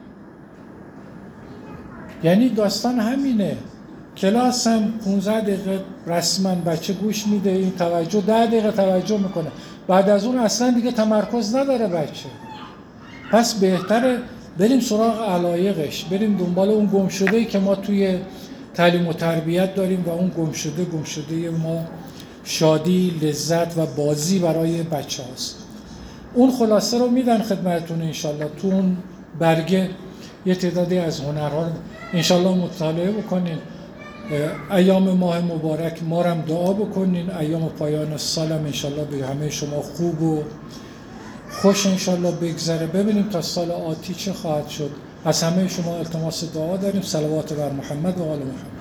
یعنی داستان همینه. کلاس هم پونزده دقیقه رسما بچه گوش میده، این توجه ده دقیقه توجه میکنه، بعد از اون اصلا دیگه تمرکز نداره بچه. پس بهتره بریم سراغ علایقش، بریم دنبال اون گمشده‌ای که ما توی تعلیم و تربیت داریم و اون گمشده گمشده ما شادی، لذت و بازی برای بچه هاست. اون خلاصه رو میدن خدمتتون انشالله. تو اون برگه یه تعدادی از هنرها رو انشالله مطالعه بکنین. ایام ماه مبارک ما هم دعا بکنین، ایام پایان سال هم انشالله به همه شما خوب و خوش انشالله بگذره. ببینیم تا سال آتی چه خواهد شد. از همه شما التماس دعا داریم. صلوات بر محمد و آل محمد.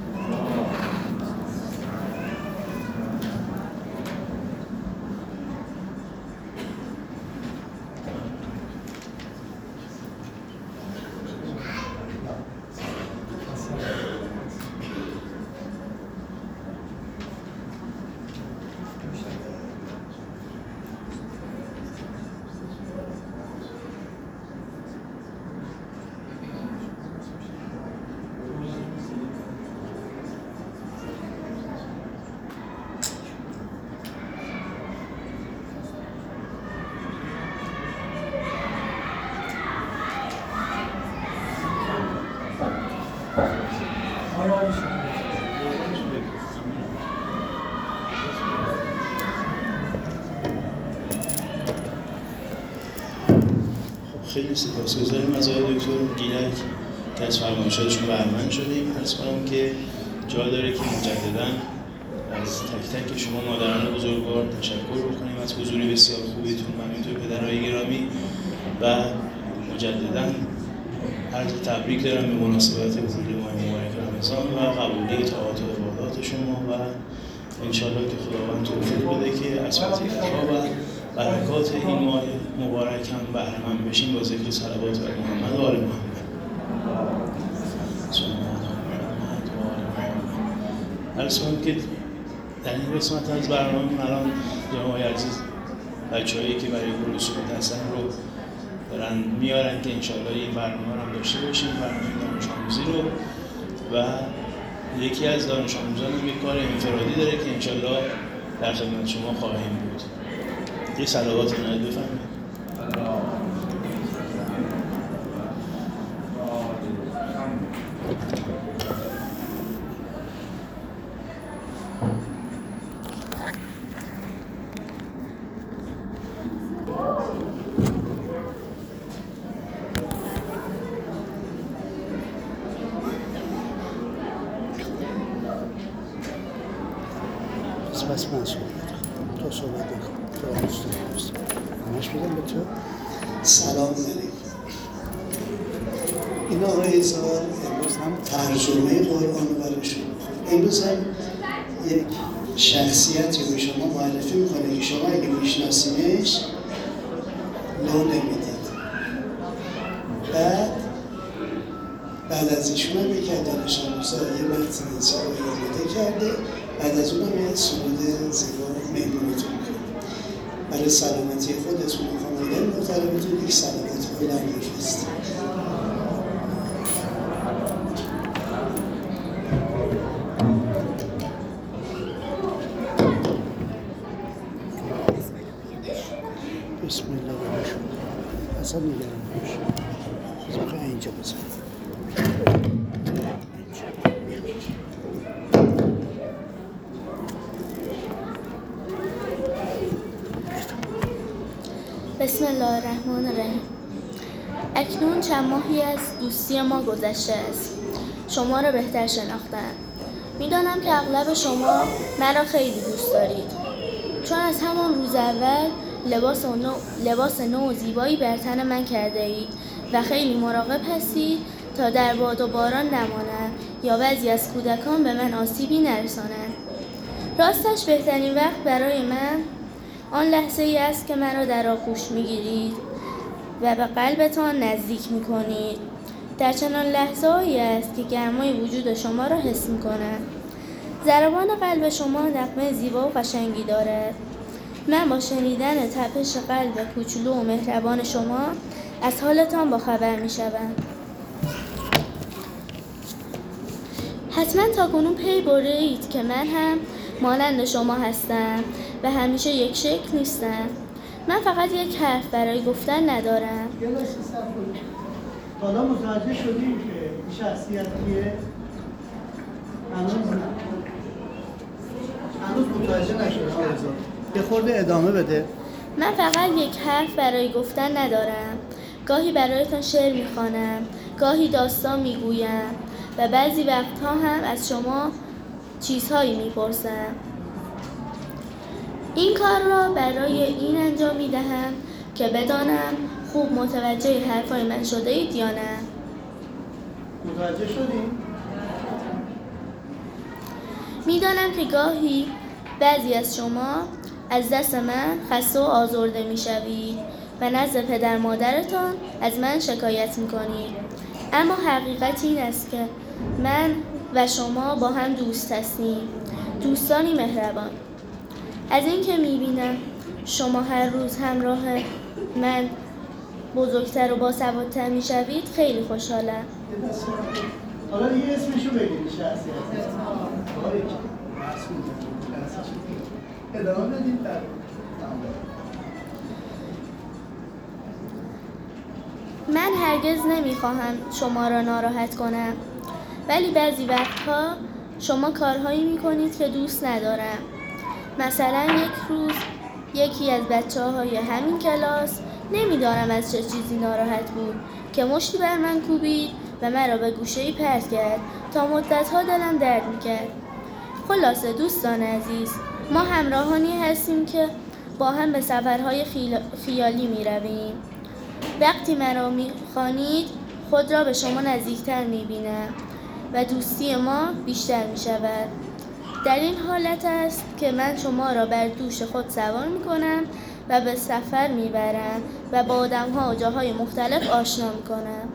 خیلی سپاسگزاریم از آقای دکتر گیلک که از فرمایشاتشون بهره‌مند شدیم. عرض کنم که جا داره که مجدداً از تک تک شما مادران بزرگوار تشکر بکنیم از حضور بسیار خوبیتون و همینطور پدرهای گرامی، و مجدداً عرض تبریک دارم به مناسبت ورود ماه مبارک رمضان و قبولی طاعات و عبادات شما، و انشالله که خداوند توفیق بده که از فضیلت‌ها و برکات این ماه مبارک هم بهره‌مند بشیم با ذکر صلوات بر محمد و آل محمد. عرض کنم که در این قسمت از برنامه الان جناب عزیز بچه‌هایی که برای رسوب هستن رو دارن میارن که انشالله این برنامه رو هم داشته باشیم، برنامه دانش آموزی رو، و یکی از دانش آموزان هم یک کار انفرادی داره که انشالله در خدمت شما خواهیم بود. یه صلوات نهایت بفرمایید. بس من صحبت کنم، تو صحبت نکن، تو آموز تو آموز همش بگم به تو سلام علیکم. این آقای ایزار امروز هم ترجمه قرآن برای شما، امروز هم یک شخصیتی به شما معرفی میکنه که شما اگه میشناسینش لو نمیدید. بعد بعد از ایشون هم یکی از دانش آموزا یه متن زیبایی آماده کرده، بعد از اون هم یه سرود زیبا مهمونتون میکنه. برای سلامتی خودتون و خانواده محترمتون یک سلامت بلند بفرستید. بسم الله الرحمن الرحیم. اصلا نگران نباش. بذار اینجا بزن. بسم الله الرحمن الرحیم. اکنون چند ماهی از دوستی ما گذشته است. شما را بهتر شناختم. میدانم که اغلب شما مرا خیلی دوست دارید، چون از همان روز اول لباس نو لباس نو و زیبایی بر تن من کرده اید و خیلی مراقب هستید تا در باد و باران نمانم یا بعضی از کودکان به من آسیبی نرسانند. راستش بهترین وقت برای من آن لحظه ای است که مرا در آغوش میگیرید و به قلبتان نزدیک میکنید. در چنان لحظه هایی است که گرمای وجود شما را حس میکنم. ضربان قلب شما نغمه زیبا و قشنگی دارد. من با شنیدن تپش قلب کوچولو و مهربان شما از حالتان باخبر میشوم. حتما تاکنون پی برده اید که من هم مانند شما هستم و همیشه یک شکل نیستم. من فقط یک حرف برای گفتن ندارم. یه لحظه صبر کنید. حالا متوجه شدیم که این شخصیت کیه؟ هنوز نه. هنوز متوجه نشدیم. یه خورده ادامه بده. من فقط یک حرف برای گفتن ندارم. گاهی برایتان شعر میخوانم، گاهی داستان میگویم و بعضی وقتها هم از شما چیزهایی میپرسم. این کار را برای این انجام میدهم که بدانم خوب متوجه حرفای من شده اید یا نه. متوجه شدیم؟ میدانم که گاهی بعضی از شما از دست من خسته و آزرده میشوید و نزد پدر مادرتان از من شکایت میکنید. اما حقیقت این است که من و شما با هم دوست هستیم، دوستانی مهربان. از این که میبینم شما هر روز همراه من بزرگتر و باسوادتر میشوید خیلی خوشحالم. حالا یه اسمشو بگید شخصیت. ادامه بدیم در من هرگز نمیخواهم شما را ناراحت کنم، ولی بعضی وقتها شما کارهایی میکنید که دوست ندارم. مثلا یک روز یکی از بچه های همین کلاس نمیدانم از چه چیزی ناراحت بود که مشتی بر من کوبید و مرا به گوشه‌ای پرت کرد تا مدتها دلم درد میکرد. خلاصه دوستان عزیز، ما همراهانی هستیم که با هم به سفرهای خیالی میرویم. وقتی مرا میخوانید خود را به شما نزدیکتر میبینم و دوستی ما بیشتر میشود. در این حالت است که من شما را بر دوش خود سوار میکنم و به سفر میبرم و با آدم‌ها و جاهای مختلف آشنا میکنم.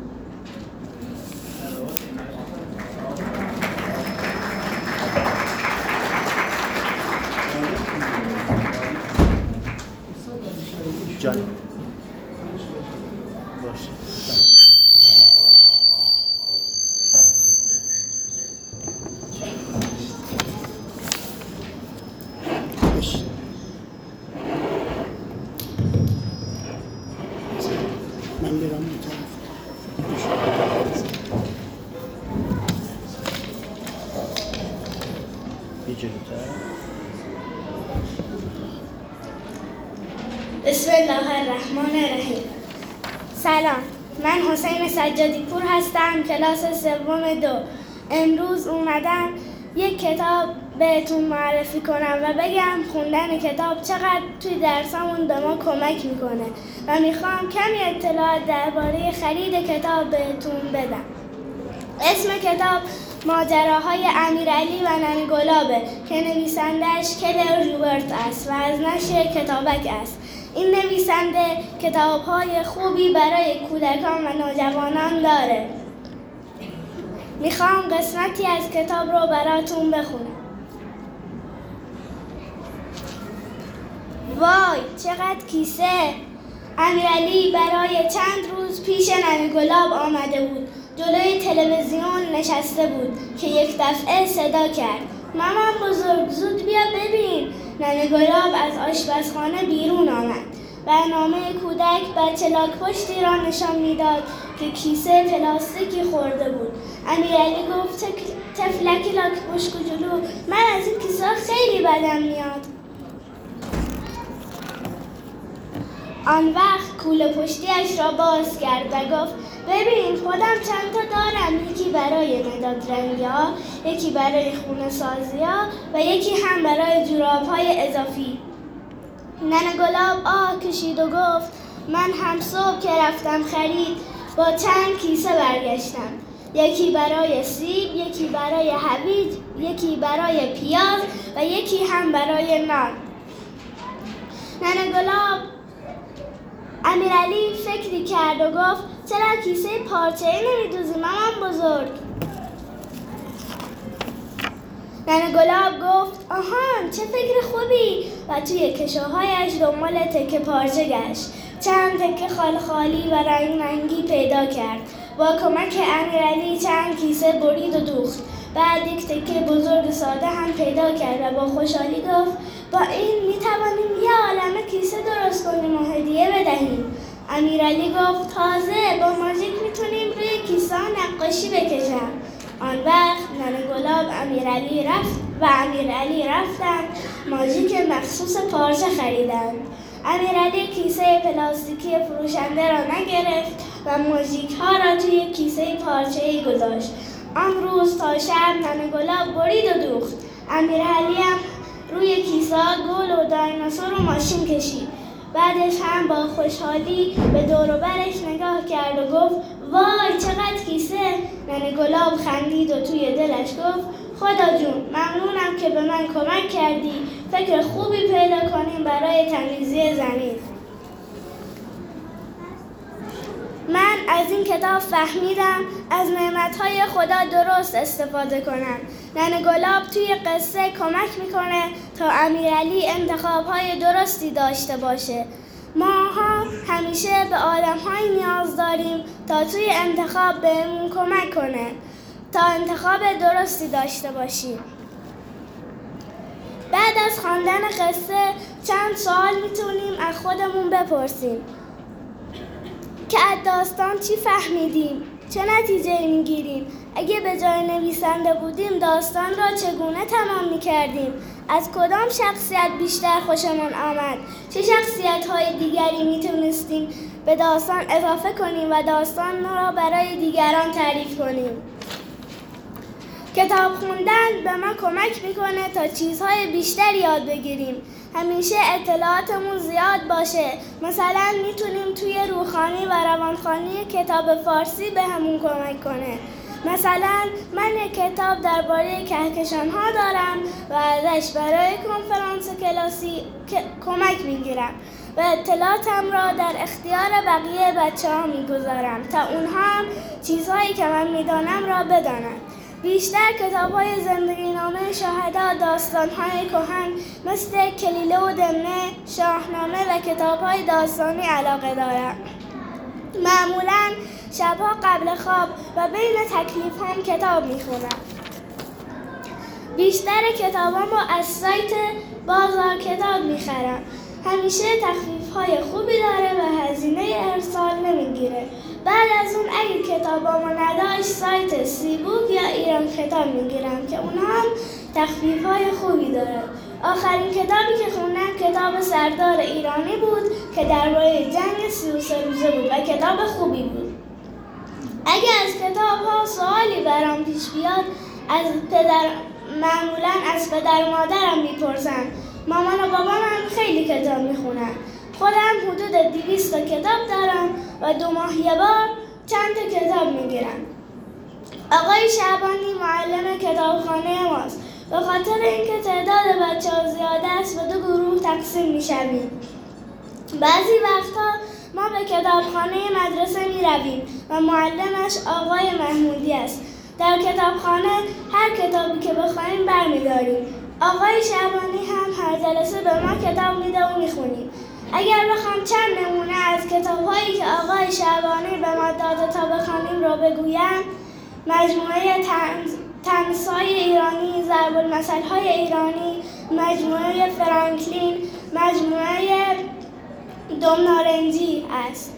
جان باشه. من میرم اون طرف. یه جلوتر. بسم الله الرحمن الرحیم. سلام، من حسین سجادی پور هستم، کلاس سوم دو. امروز اومدم یک کتاب بهتون معرفی کنم و بگم خوندن کتاب چقدر توی درسامون به ما کمک میکنه و میخوام کمی اطلاعات درباره خرید کتاب بهتون بدم. اسم کتاب ماجراهای امیرعلی و ننه گلابه که نویسندش کلر روبرت است و از نشر کتابک است. این نویسنده کتاب‌های خوبی برای کودکان و نوجوانان داره. میخوام قسمتی از کتاب رو براتون بخونم. وای چقدر کیسه! امیرعلی برای چند روز پیش ننه گلاب آمده بود. جلوی تلویزیون نشسته بود که یک دفعه صدا کرد: مامان بزرگ زود بیا ببین. ننه گلاب از آشپزخانه بیرون آمد. برنامه کودک بچه لاک پشتی را نشان میداد که کیسه پلاستیکی خورده بود. امیرعلی گفت: تفلک لاک پشت جلو، من از این کیسه خیلی بدم میاد. آن وقت کوله پشتیش را باز کرد و گفت: ببین خودم چند تا دارم، یکی برای مداد رنگی ها، یکی برای خونه سازی ها و یکی هم برای جوراب های اضافی. ننه گلاب آه کشید و گفت: من هم صبح که رفتم خرید با چند کیسه برگشتم، یکی برای سیب، یکی برای هویج، یکی برای پیاز و یکی هم برای نان. ننه گلاب امیرعلی فکری کرد و گفت: چرا کیسه پارچه‌ای نمیدوزی مامان بزرگ؟ ننه گلاب گفت: آهان چه فکر خوبی، و توی کشوهایش دنبال تکه پارچه گشت. چند تکه خال خالی و رنگ رنگی پیدا کرد. با کمک امیرعلی چند کیسه برید و دوخت. بعد یک تکه بزرگ ساده هم پیدا کرد و با خوشحالی گفت: با این میتوانیم یه عالمه کیسه درست کنیم و هدیه بدهیم. امیرعلی گفت: تازه با ماژیک میتونیم روی کیسه نقاشی بکشم. آن وقت ننه گلاب امیرعلی رفت و امیرعلی رفتند ماژیک مخصوص پارچه خریدند. امیرعلی کیسه پلاستیکی فروشنده را نگرفت و ماژیک ها را توی کیسه پارچه‌ای گذاشت. آن روز تا شب ننه گلاب برید و دوخت. امیرعلی هم روی کیسه گل و دایناسور و ماشین کشید. بعدش هم با خوشحالی به دور و برش نگاه کرد و گفت: وای چقدر کیسه! ننه گلاب خندید و توی دلش گفت: خدا جون ممنونم که به من کمک کردی فکر خوبی پیدا کنیم برای تمیزی زمین. من از این کتاب فهمیدم از نعمتهای خدا درست استفاده کنم. ننه گلاب توی قصه کمک میکنه تا امیرعلی انتخابهای درستی داشته باشه. ماها همیشه به آدم‌های نیاز داریم تا توی انتخاب بهمون کمک کنه تا انتخاب درستی داشته باشیم. بعد از خواندن قصه چند سوال میتونیم از خودمون بپرسیم که از داستان چی فهمیدیم؟ چه نتیجه‌ای میگیریم؟ اگه به جای نویسنده بودیم داستان را چگونه تمام میکردیم؟ از کدام شخصیت بیشتر خوشمان آمد؟ چه شخصیت‌های دیگری میتونستیم به داستان اضافه کنیم و داستان را برای دیگران تعریف کنیم؟ کتاب خوندن به ما کمک میکنه تا چیزهای بیشتر یاد بگیریم. همیشه اطلاعاتمون زیاد باشه. مثلا میتونیم توی روحانی و روانخوانی کتاب فارسی به همون کمک کنه. مثلا من یک کتاب درباره کهکشان‌ها دارم و ازش برای کنفرانس کلاسی کمک میگیرم و اطلاعاتم را در اختیار بقیه بچه‌ها میگذارم تا اونها هم چیزهایی که من میدانم را بدانند. بیشتر کتاب‌های زندگی‌نامه شهدا، داستان‌های کهن مثل کلیله و دمنه، شاهنامه و کتاب‌های داستانی علاقه دارم. معمولاً شب‌ها قبل خواب و بین تکلیف‌هام کتاب می‌خونم. بیشتر کتابامو از سایت بازار کتاب می‌خرم. همیشه تخفیف‌های خوبی داره و هزینه ارسال نمیگیره. بعد از اون اگه کتابامو نداشت سایت سی بوک یا ایران کتاب میگیرم که اونها هم تخفیف‌های خوبی داره. آخرین کتابی که خوندم کتاب سردار ایرانی بود که درباره جنگ سی و سه روزه بود و کتاب خوبی بود. اگه از کتاب‌ها سوالی برام پیش بیاد از پدر معمولاً از پدر و مادرم میپرسم. مامان و بابام هم خیلی کتاب میخونن. خودم حدود دویست تا کتاب دارم و دو ماه یه بار چند تا کتاب میگیرم. آقای شعبانی معلم کتابخانه ماست. به خاطر اینکه تعداد بچه‌ها زیاد است و دو گروه تقسیم میشویم. بعضی وقتا ما به کتابخانه مدرسه میرویم و معلمش آقای محمودی است. در کتابخانه هر کتابی که بخوایم برمی‌داریم. آقای شعبانی هم هر جلسه به ما کتاب میده و میخونیم. اگر بخوام چند نمونه از کتاب‌هایی که آقای شعبانی به ما داده تا بخوانیم رو بگویم: مجموعه طنزهای ایرانی، ضرب المثل‌های ایرانی، مجموعه فرانکلین، مجموعه دمنارنجی است.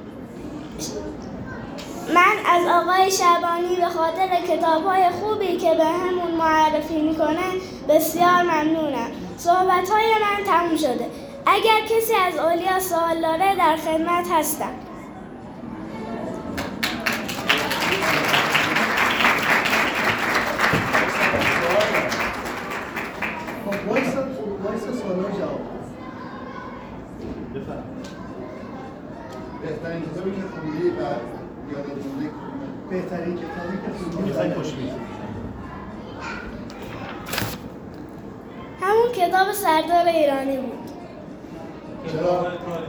من از آقای شعبانی به خاطر کتاب‌های خوبی که به همون معرفی میکنه بسیار ممنونم. صحبت‌های من تموم شده. اگر کسی از اولیا سوال داره در خدمت هستم. بهترین کتابی که خوندی و یادت مونده بهترین کتابی که خوندی و خوش می‌گذره همون کتاب سردار ایرانی بود. چرا؟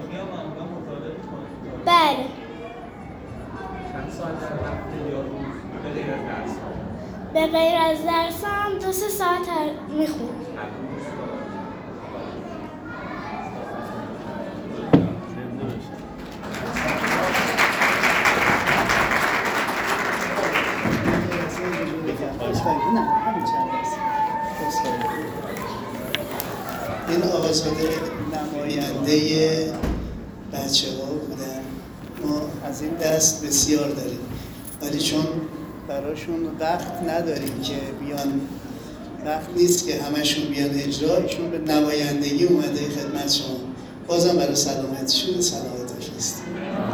بله. چند ساعت در هفته یا روز به غیر از درس؟ به غیر از درسام دو سه ساعت میخونم. این آقازاده نماینده بچه ها بودن. ما از این دست بسیار داریم، ولی چون براشون وقت نداریم که بیان، وقت نیست که همشون بیان اجرا، ایشون به نمایندگی اومده خدمت شما. بازم برای سلامتیشون سلامت بفرستیم.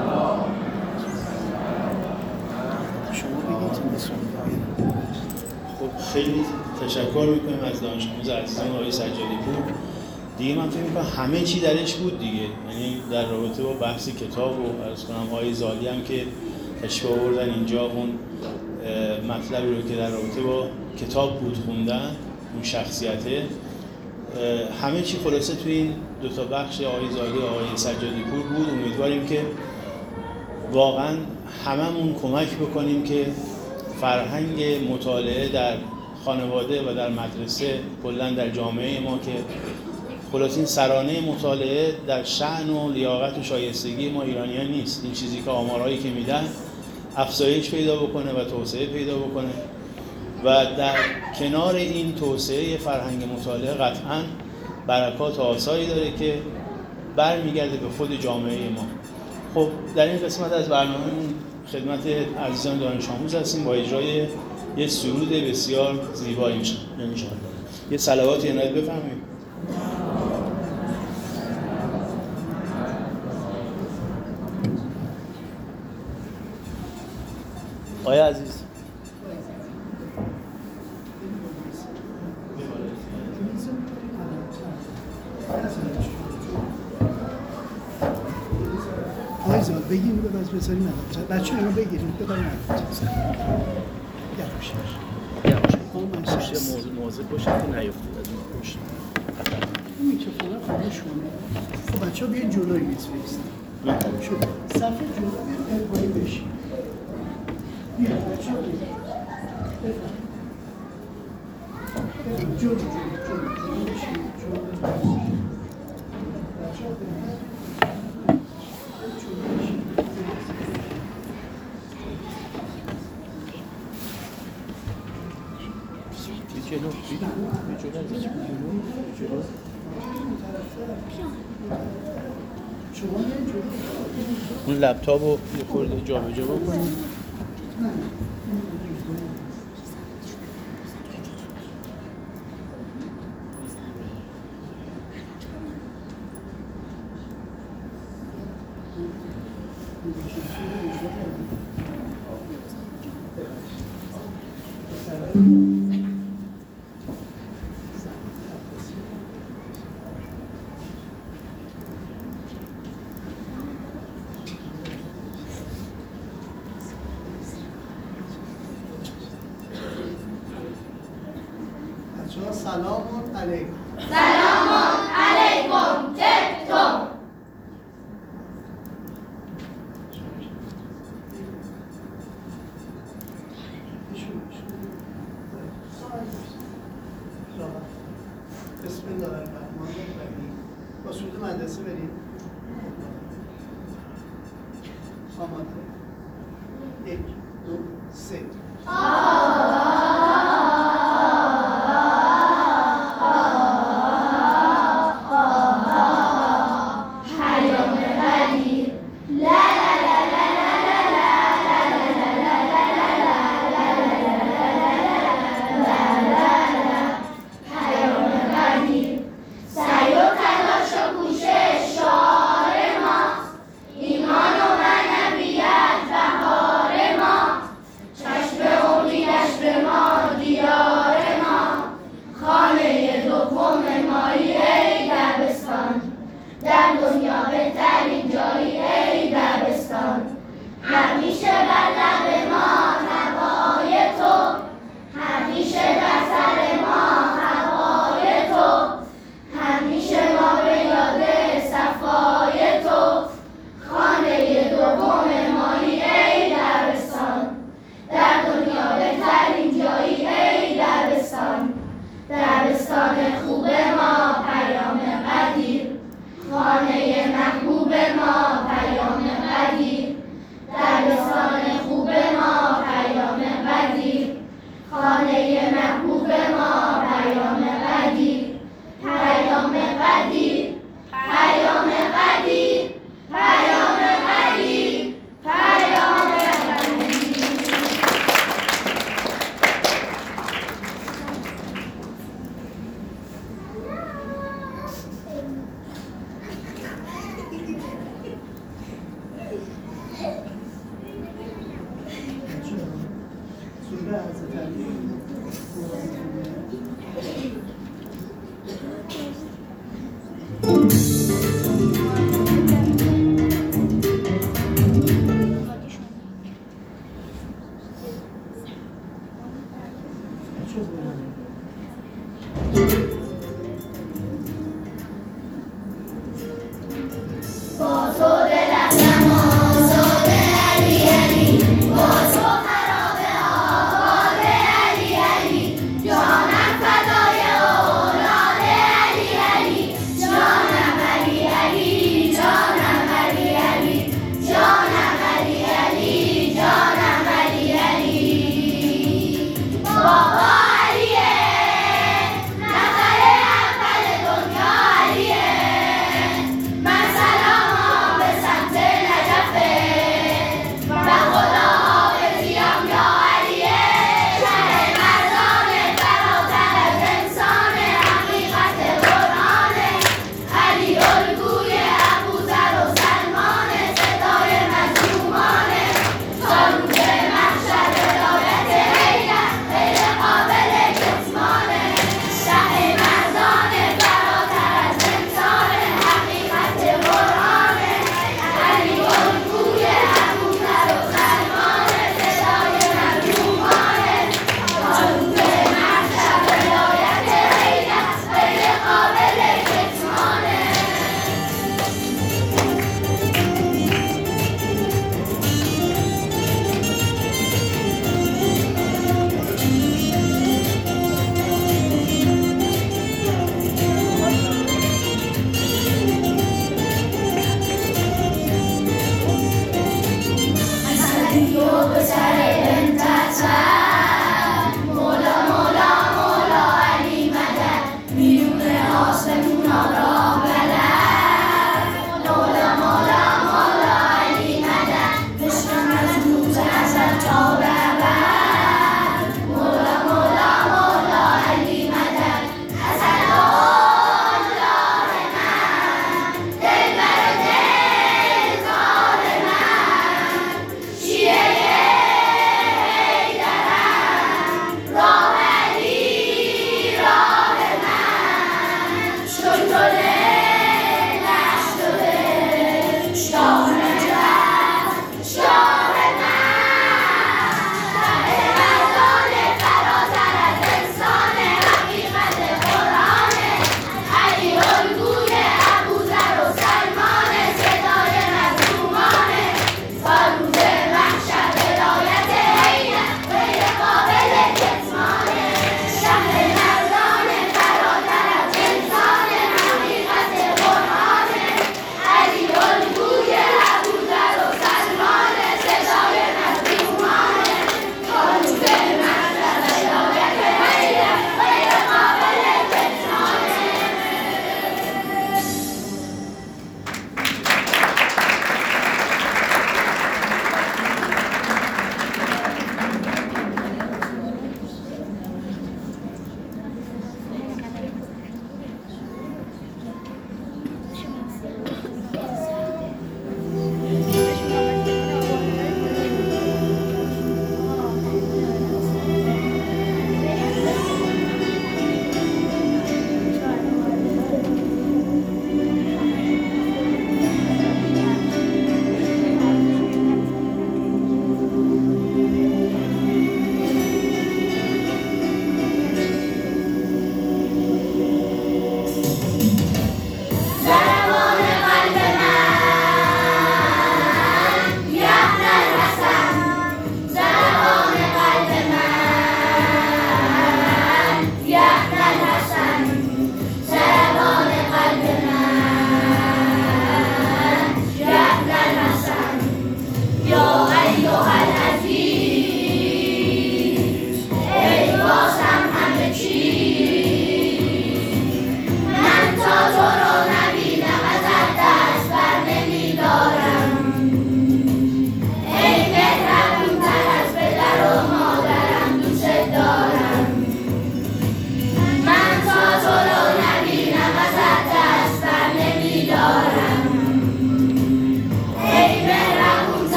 شما بگید مثلا. خب خیلی تشکر میکنیم از دانش آموز عزیزان آقای سجادی پور. دیگه من فکر میکنم همه چی درش بود دیگه، یعنی در رابطه با بحث کتاب و عرض کنم آقای زالی هم که تشریف آوردن اینجا اون مطلبی رو که در رابطه با کتاب بود خوندن، اون شخصیته، همه چی خلاصه توی این دو تا بخش آقای زالی و آقای سجادی پور بود. امیدواریم که واقعا هممون کمک بکنیم که فرهنگ مطالعه در خانواده و در مدرسه کلا در جامعه ما که خلاص این سرانه مطالعه در شأن و لیاقت و شایستگی ما ایرانیان نیست، این چیزی که آمارهایی که میدن افزایش پیدا بکنه و توسعه پیدا بکنه و در کنار این توسعه فرهنگ مطالعه قطعاً برکات و آثاری داره که برمیگرده به خود جامعه ما. خب در این قسمت از برنامه‌مون خدمت عزیزان دانش آموز هستیم با اجرای یه سرود بسیار زیبایی میشه. انشاءالله یه صلواتی عنایت بفرمایید. آیا عزیز آقای زاد بگیم به بس بذاریم ندارم بچه اینو بگیریم بذاریم ندارم یواش یواش پشت موضوع موضوع پشت که نیفتید از این پشت این میکروفونه خاموش کنه. خب بچه ها بیاین جلوی میز بایستید شد صفحه جلو بیاین ارگاهی بشین بیاین بچه ها بیاین جلو جلو جلو جلو بشین جلو بچه ها بیاین جلو جلو اون لپتاپ رو یه خورده جا به جا بکنیم. سلام علیکم. سلام علیکم. چطور؟ شو جلسه بریم. آماده. یک، دو، سه. John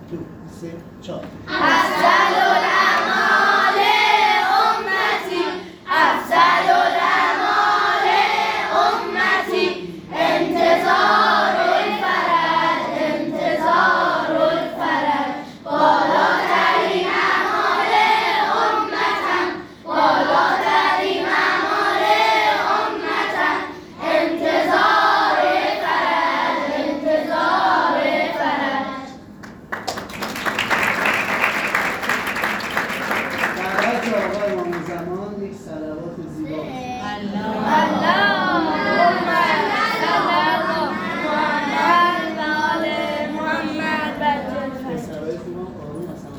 دو سه چهار. افضل الاعمال امتی افضل الاعمال امتی انتظار الفرج انتظار الفرج بالاترین اعمال امتم بالاترین اعمال امتم انتظار فرج انتظار فرج. دعوت آقای امام زمان یک صلوات زیبا. اللهم صل علی محمد و آل محمد و جل سرای خوبم آروم هستم.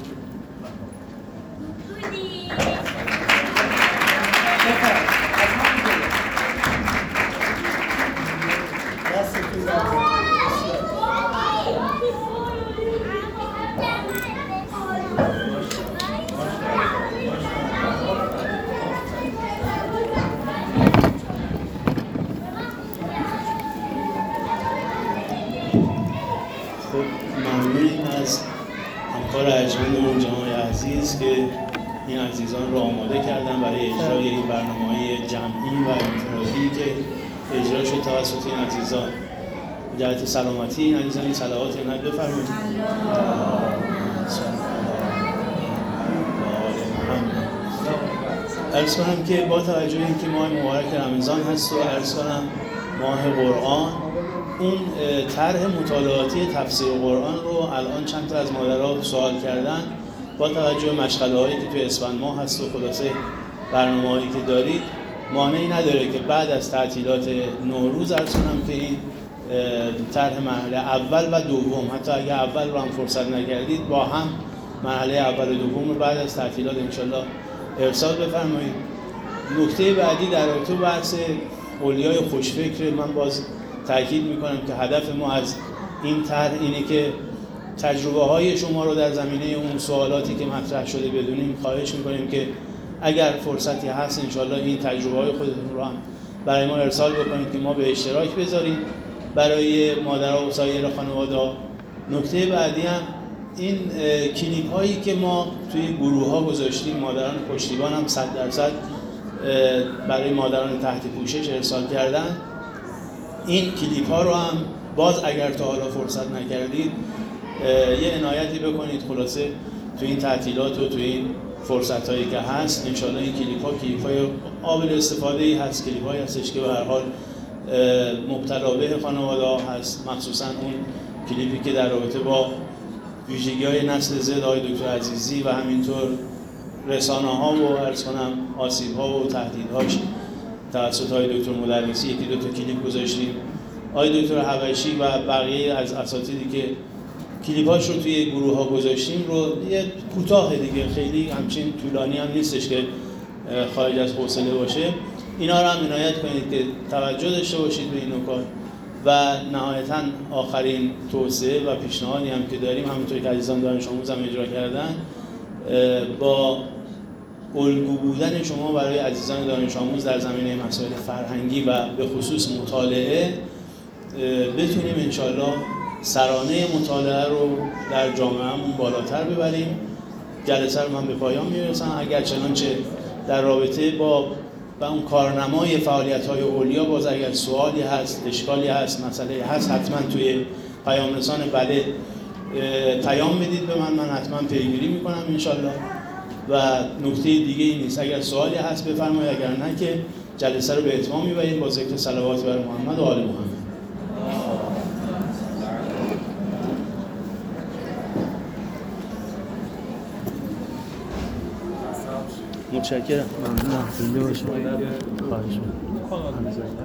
بفرد. از هم بگیر. دستتون درد. خب ممنونیم از همکار ارجمندمون جناب عزیز که این عزیزان رو آماده کردن برای اجرای این برنامه‌های جمعی و انفرادی که اجرا شد توسط این عزیزان. به جهت سلامتی این عزیزان این صلوات عنایت بفرمایید. عرض کنم که با توجه به اینکه ماه مبارک رمضان هست و عرض کنم ماه قرآن، اون طرح مطالعاتی تفسیر قرآن رو الان چند تا از مادرها سوال کردن. با توجه به مشغله‌هایی که توی اسفند ماه هست و خلاصه برنامه‌هایی که دارید، مانعی نداره که بعد از تعطیلات نوروز عرض کنم که این طرح مرحله اول و دوم، حتی اگه اول رو هم فرصت نکردید، با هم مرحله اول و دوم رو بعد از تعطیلات انشالله ارسال بفرمایید. نکته بعدی در رابطه با بحث اولیای خوشفکر، من باز تاکید میکنم که هدف ما از این طرح اینه که تجربه های شما رو در زمینه اون سوالاتی که مطرح شده بدونیم. خواهش میکنیم که اگر فرصتی هست انشالله این تجربه های خودتون رو هم برای ما ارسال بکنید که ما به اشتراک بذاریم برای مادرها و سایر خانواده. نکته بعدی هم این کلیپ هایی که ما توی گروه ها گذاشتیم، مادران پشتیبان هم صد درصد برای مادران تحت پوشش ارسال کردن. این کلیپ ها رو هم باز اگر تا حالا فرصت نکردید یه عنایتی بکنید، خلاصه تو این تعطیلات و تو این فرصت هایی که هست انشالله این کلیپ ها کلیپ های قابل استفاده ای هست، کلیپ هایی هستش که به هر حال مبتلا به خانواده ها هست، مخصوصا اون کلیپی که در رابطه با ویژگی های نسل زد آقای دکتر عزیزی و همینطور رسانه ها و عرض کنم آسیب ها و تهدیدهاش توسط آقای دکتر مدرسی یکی دو تا کلیپ گذاشتیم. آقای دکتر حبشی و بقیه از اساتیدی که کلیپاش رو توی گروه ها گذاشتیم رو یه کوتاه دیگه، خیلی همچین طولانی هم نیستش که خارج از حوصله باشه، اینا رو هم عنایت کنید که توجه داشته باشید به این نکات. و نهایتاً آخرین توصیه و پیشنهادی هم که داریم، همونطوری که عزیزان دانش آموز هم اجرا کردن، با الگو بودن شما برای عزیزان دانش آموز در زمینه مسائل فرهنگی و به خصوص مطالعه بتونیم انشالله سرانه مطالعه رو در جامعهمون بالاتر ببریم. جلسه رو من به پایان میرسم. اگر چنانچه در رابطه با و اون کارنمای فعالیت‌های علیا باز اگر سوالی هست، اشکالی هست، مسئله هست، حتما توی پیام رسان بله پیام بدید به من، من حتما پیگیری میکنم انشالله. و نکته دیگه ای نیست، اگر سوالی هست بفرمایید، اگر نه که جلسه رو به اتمام میبریم با ذکر صلوات بر محمد و آل محمد. متشکرم. ممنونم. خواهش می‌کنم.